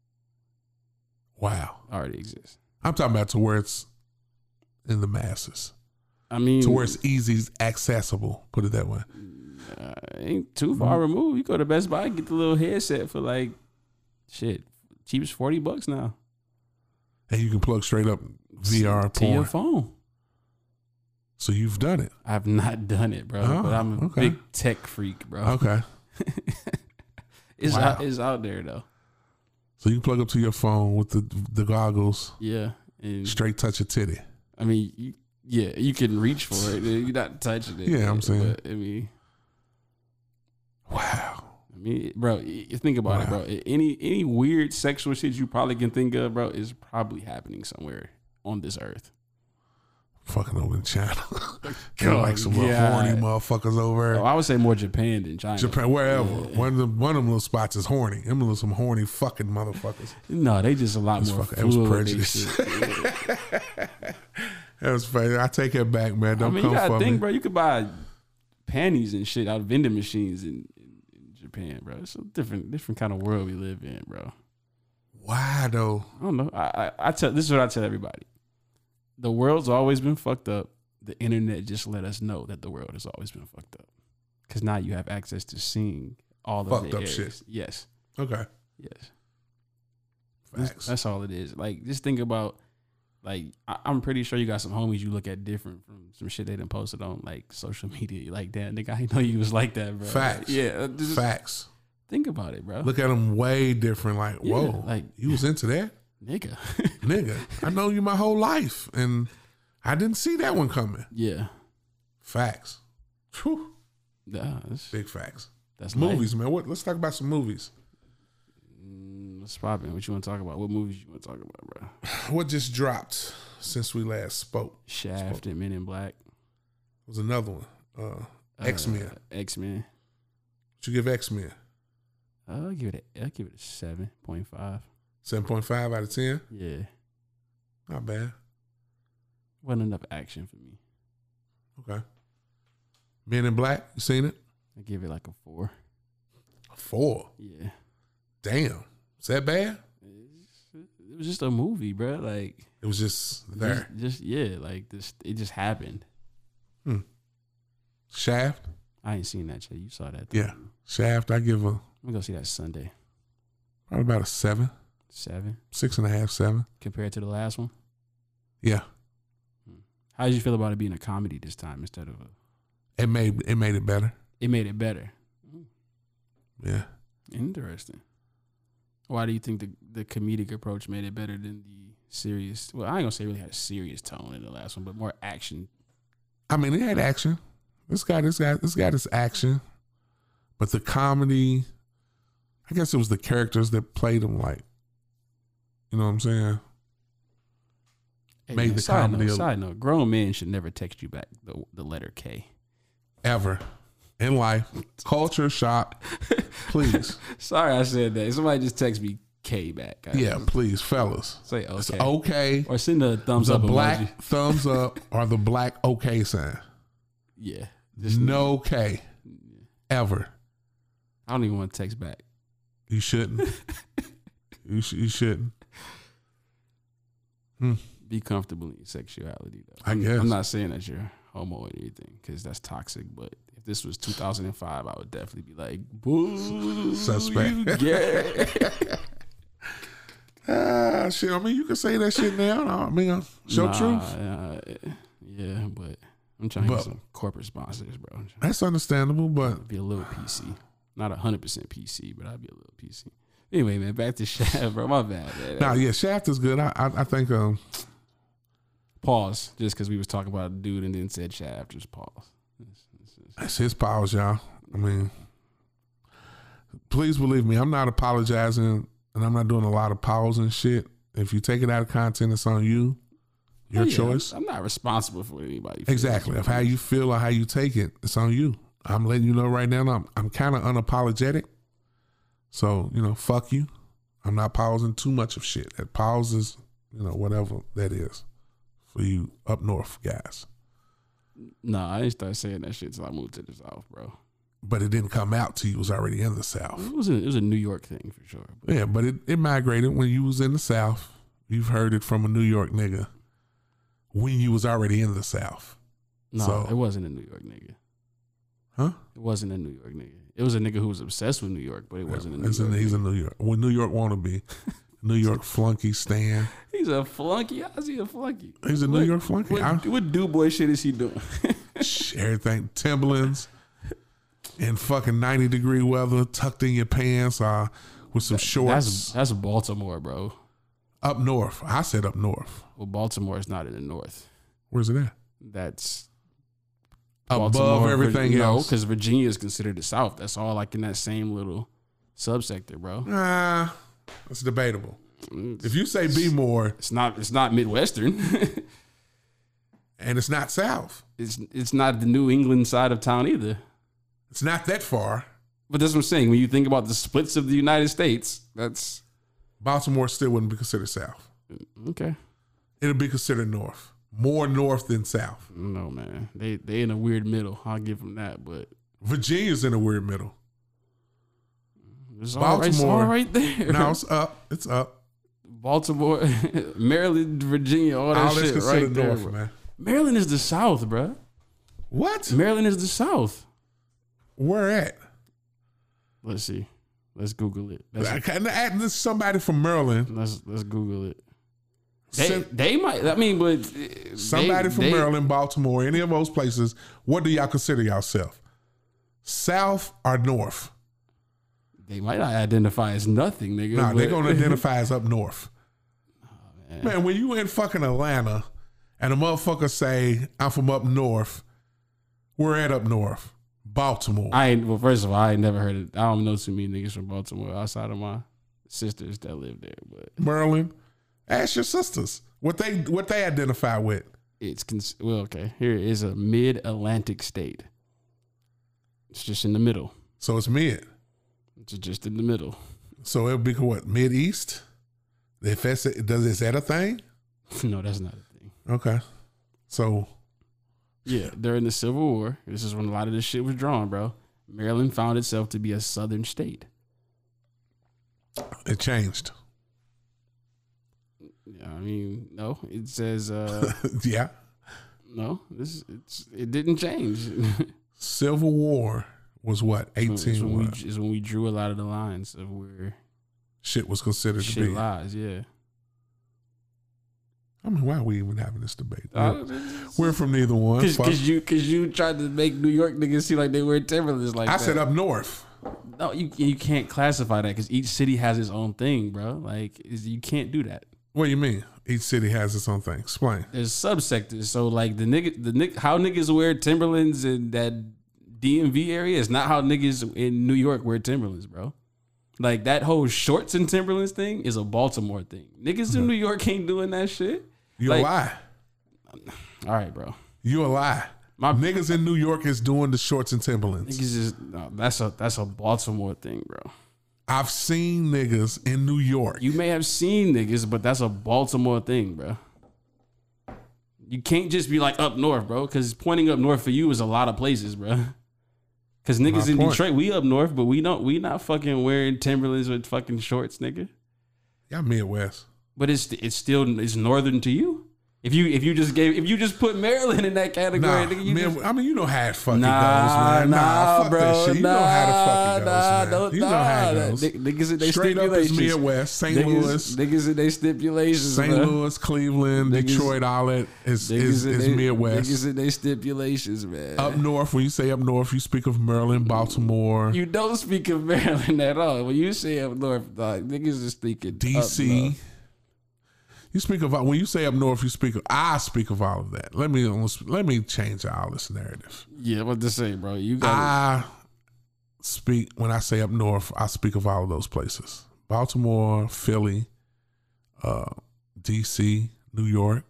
Wow. already exists. I'm talking about to where it's in the masses, I mean, to where it's easy, accessible. Put it that way. uh, ain't too far removed. You go to Best Buy, get the little headset for like shit, cheapest forty bucks now. And you can plug straight up V R to your porn. phone. So you've done it. I've not done it, bro, Oh, but I'm a okay. big tech freak, bro. Okay. It's Wow. out, it's out there though. So you can plug up to your phone with the the goggles, Yeah, and straight touch a titty. I mean, you, yeah, you can reach for it. You're not touching it. Yeah, I'm saying. But, I mean, Wow. I mean, bro, y- you think about it, Wow. bro. Any any weird sexual shit you probably can think of, bro, is probably happening somewhere on this earth. Fucking over in China. Got like some little God. horny motherfuckers over. Oh, I would say more Japan than China. Japan, wherever. Yeah. One of them, one of them little spots is horny. Them little some horny fucking motherfuckers. No, they just a lot That's more. fucking- that was fluid with they prejudice. shit. Yeah. That was funny. I take it back, man. I Don't mean, you come gotta for think, me. bro. You could buy panties and shit out of vending machines in, in, in Japan, bro. It's a different different kind of world we live in, bro. Why though? I don't know. I, I, I tell this is what I tell everybody. The world's always been fucked up. The internet just let us know that the world has always been fucked up. Cause now you have access to seeing all of Fucked the up areas. shit. Yes. Okay. Yes. That's, Facts. that's all it is. Like, just think about, like, I, I'm pretty sure you got some homies you look at different from some shit they done posted on, like, social media. You like, that nigga, I didn't know you was like that, bro. Facts. Yeah. Just Facts. think about it, bro. Look at them way different. Like, Yeah, whoa, like- you was into that, Nigga. nigga. I know you my whole life, and I didn't see that one coming. Yeah. Facts. Whew. Nah, that's, Big facts. that's life. Movies, man. What? Let's talk about some movies. Mm, What's poppin'? What you want to talk about? What movies you want to talk about, bro? What just dropped since we last spoke? Shaft and Men in Black. Was another one. Uh, X Men. Uh, X Men. What you give X Men? I'll give it. A, I'll give it a seven point five. Seven point five out of ten. Yeah, Not bad. wasn't enough action for me. Okay. Men in Black. You seen it? I give it like a four. Four. Yeah, Damn. Is that bad? it was just a movie, bro. Like It was just there. Just, just yeah, like this. It just happened. Hmm. Shaft. I ain't seen that yet. You saw that? though. Yeah. Shaft. I give a I'm gonna go see that Sunday. probably about a seven, Seven six and a half, seven. compared to the last one. Yeah. How did you feel about it being a comedy this time instead of a? It made it made it better. It made it better. Yeah. Interesting. Why do you think the the comedic approach made it better than the serious. Well, I ain't gonna say really had a serious tone in the last one, but more action. I mean, it had action. This guy, this guy, this guy, this action. But the comedy, I guess it was the characters that played him like, you know what I'm saying? Hey, Made man, the side comedy. Note, a- side note: grown men should never text you back the the letter K. Ever in life. Culture shock. Please. Sorry, I said that. Somebody just text me K back. I Yeah, please, fellas. say It's okay. okay. Or send a thumbs The up black emoji. thumbs up or the black okay sign. Yeah. There's no K. Ever. I don't even want to text back. You shouldn't. you, sh- you shouldn't. Hmm. Be comfortable in your sexuality, though. I I'm, guess. I'm not saying that you're homo or anything, because that's toxic. But if this was two thousand five, I would definitely be like, boo, Suspect. you gay. Ah, shit. I mean, you can say that shit now. I mean, uh, show Nah, truth. uh, yeah, but I'm trying to But- get some corporate sponsors, bro. I'm trying That's understandable, but to be a little P C. Not one hundred percent P C, but I'd be a little P C. Anyway, man, back to Shaft, bro. My bad, man. nah, yeah, Shaft is good. I, I, I think, um, Pause, just because we was talking about a dude and then said Shaft, just pause. it's his powers, y'all. I mean, please believe me, I'm not apologizing and I'm not doing a lot of pause and shit. If you take it out of content, it's on you. Your Oh, yeah, choice. I'm not responsible for what anybody feels. Exactly. Of how you feel or how you take it, it's on you. I'm letting you know right now, I'm I'm kind of unapologetic. So, you know, fuck you. I'm not pausing too much of shit. That pause is, you know, whatever that is for you up north guys. No, I didn't start saying that shit until I moved to the South, bro. But it didn't come out till you was already in the South. It was a, it was a New York thing for sure. But Yeah, but it, it migrated when you was in the South. You've heard it from a New York nigga when you was already in the South. no, So- it wasn't a New York nigga. Huh? It wasn't a New York nigga. It was a nigga who was obsessed with New York, but it wasn't a New It's York in- he's nigga. a New York. Well, New York wannabe. New York flunky Stan. He's a flunky. How's he a flunky? He's a New What- York flunky. What, I- what do boy shit is he doing? Shh, everything Timberlands in fucking ninety degree weather, tucked in your pants, uh, with some shorts. That's that's Baltimore, bro. Up north. I said up north. Well, Baltimore is not in the north. Where's it at? That's Above Baltimore, everything Vir- No, else. because Virginia is considered the South. That's all like in that same little subsector, bro. Nah, it's debatable. It's, If you say be more it's not it's not Midwestern. and it's not south, it's it's not the New England side of town either. it's not that far. But that's what I'm saying. When you think about the splits of the United States, that's Baltimore still wouldn't be considered south. okay. It'll be considered north. More north than south. No, man. They they in a weird middle. I'll give them that, but Virginia's in a weird middle. it's all right, it's all Baltimore. right there. Now it's up. It's up. Baltimore, Maryland, Virginia, all that All that's shit considered right there. north, bro. man. Maryland is the South, bro. What? Maryland is the South. Where at? Let's see. Let's Google it. Let's, I can't add this somebody from Maryland. let's let's Google it. They, Send- they might. I mean, but uh, somebody they, from they, Maryland, Baltimore, any of those places. What do y'all consider yourself? South or north? They might not identify as nothing, nigga. Nah, they're but- gonna identify as up north. man. Man, when you in fucking Atlanta and a motherfucker say, I'm from up north, we're at up north. Baltimore. I ain't. Well, first of all, I ain't never heard it. I don't know too many niggas from Baltimore outside of my sisters that live there. But Maryland. Ask your sisters what they what they identify with. it's cons- well, okay. Here is a mid-Atlantic state. It's just in the middle. So it's mid. It's just in the middle. So it'll be what, mid east? If that's it, does is that a thing? No, that's not a thing. Okay. So Yeah, during the Civil War, this is when a lot of this shit was drawn, bro. Maryland found itself to be a southern state. it changed. Yeah, I mean, no, it says uh, Yeah. no. This it's it didn't change. Civil War was what? It's eighteen when, we, what? is when we drew a lot of the lines of where Shit was considered to shit be. lies. Yeah, I mean, why are we even having this debate? Uh, We're from neither one. Cause, Fuck. cause you, cause you tried to make New York niggas seem like they wear Timberlands like I that. said up north. No, you you can't classify that because each city has its own thing, bro. Like is, you can't do that. What do you mean? Each city has its own thing. Explain. There's subsectors. So like the nigga, the nigga, how niggas wear Timberlands in that D M V area is not how niggas in New York wear Timberlands, bro. Like that whole shorts and Timberlands thing is a Baltimore thing. Niggas in New York ain't doing that shit. You like, a lie. All right, bro. You a lie. My niggas in New York is doing the shorts and Timberlands. Niggas just no, that's a that's a Baltimore thing, bro. I've seen niggas in New York. You may have seen niggas, but that's a Baltimore thing, bro. You can't just be like up north, bro, because pointing up north for you is a lot of places, bro. Because niggas My in point. Detroit, we up north, but we don't. We not fucking wearing Timberlands with fucking shorts, nigga. Y'all Midwest, but it's it's still it's northern to you. If you if you just gave if you just put Maryland in that category, nah, nigga, you man, just, I mean you know how it fucking nah, goes, man. Nah, nah fuck bro, that shit. You nah, know how the fucking nah, goes, man. Don't, you nah, know how it goes. Niggas, they Straight up is stipulations. Midwest, Saint niggas, Louis, niggas in they stipulations. Saint bro. Louis, Cleveland, niggas, Detroit, all that is is, is they, Midwest. Niggas in they stipulations, man. Up north, when you say up north, you speak of Maryland, Baltimore. You don't speak of Maryland at all. When you say up north, dog, niggas is thinking D C. You speak of when you say up north, you speak of I speak of all of that. Let me let me change all this narrative. Yeah, what to say, bro? You got I speak when I say up north, I speak of all of those places: Baltimore, Philly, uh, D C, New York,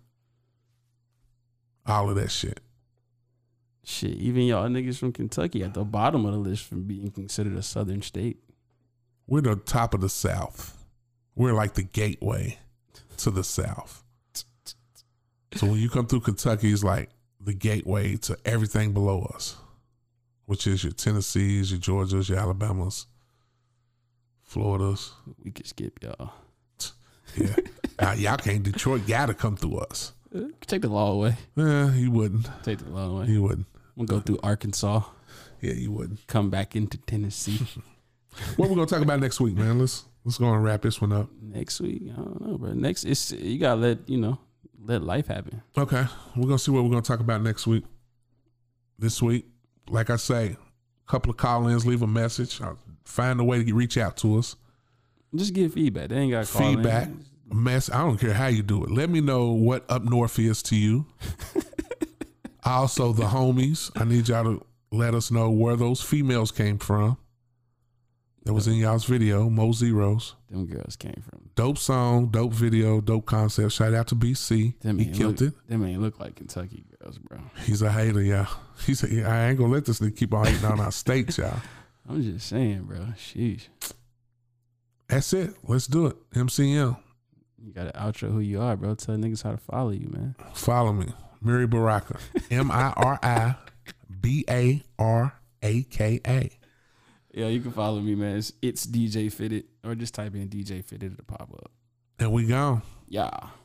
all of that shit. Shit, even y'all niggas from Kentucky at the bottom of the list from being considered a southern state. We're the top of the South. We're like the gateway to the South. So when you come through Kentucky, it's like the gateway to everything below us, which is your Tennessees, your Georgias, your Alabamas, Floridas. We can skip y'all. Yeah. Now, y'all can't. Detroit gotta come through us. Take the law away. Yeah, he wouldn't. Take the law away. He wouldn't. We'll go through Arkansas. Yeah, you wouldn't. Come back into Tennessee. What we're gonna talk about next week, man? Let's let's go and wrap this one up. Next week, I don't know, bro. Next, it's you gotta let you know, let life happen. Okay, we're gonna see what we're gonna talk about next week. This week, like I say, a couple of call-ins, leave a message, I'll find a way to get, reach out to us. Just give feedback. They ain't got call feedback. In. A mess. I don't care how you do it. Let me know what up north is to you. Also, the homies. I need y'all to let us know where those females came from. That was in y'all's video, Mo Zeros. Them girls came from. Dope song, dope video, dope concept. Shout out to B C. Them he killed look, it. Them ain't look like Kentucky girls, bro. He's a hater, y'all. He's a, I ain't gonna let this nigga keep on hating on our state, y'all. I'm just saying, bro. Sheesh. That's it. Let's do it. M C M. You gotta outro who you are, bro. Tell niggas how to follow you, man. Follow me. Miri Baraka. M I R I B A R A K A. Yeah, you can follow me, man. It's, it's D J Fitted, or just type in D J Fitted to pop up. And we gone. Yeah.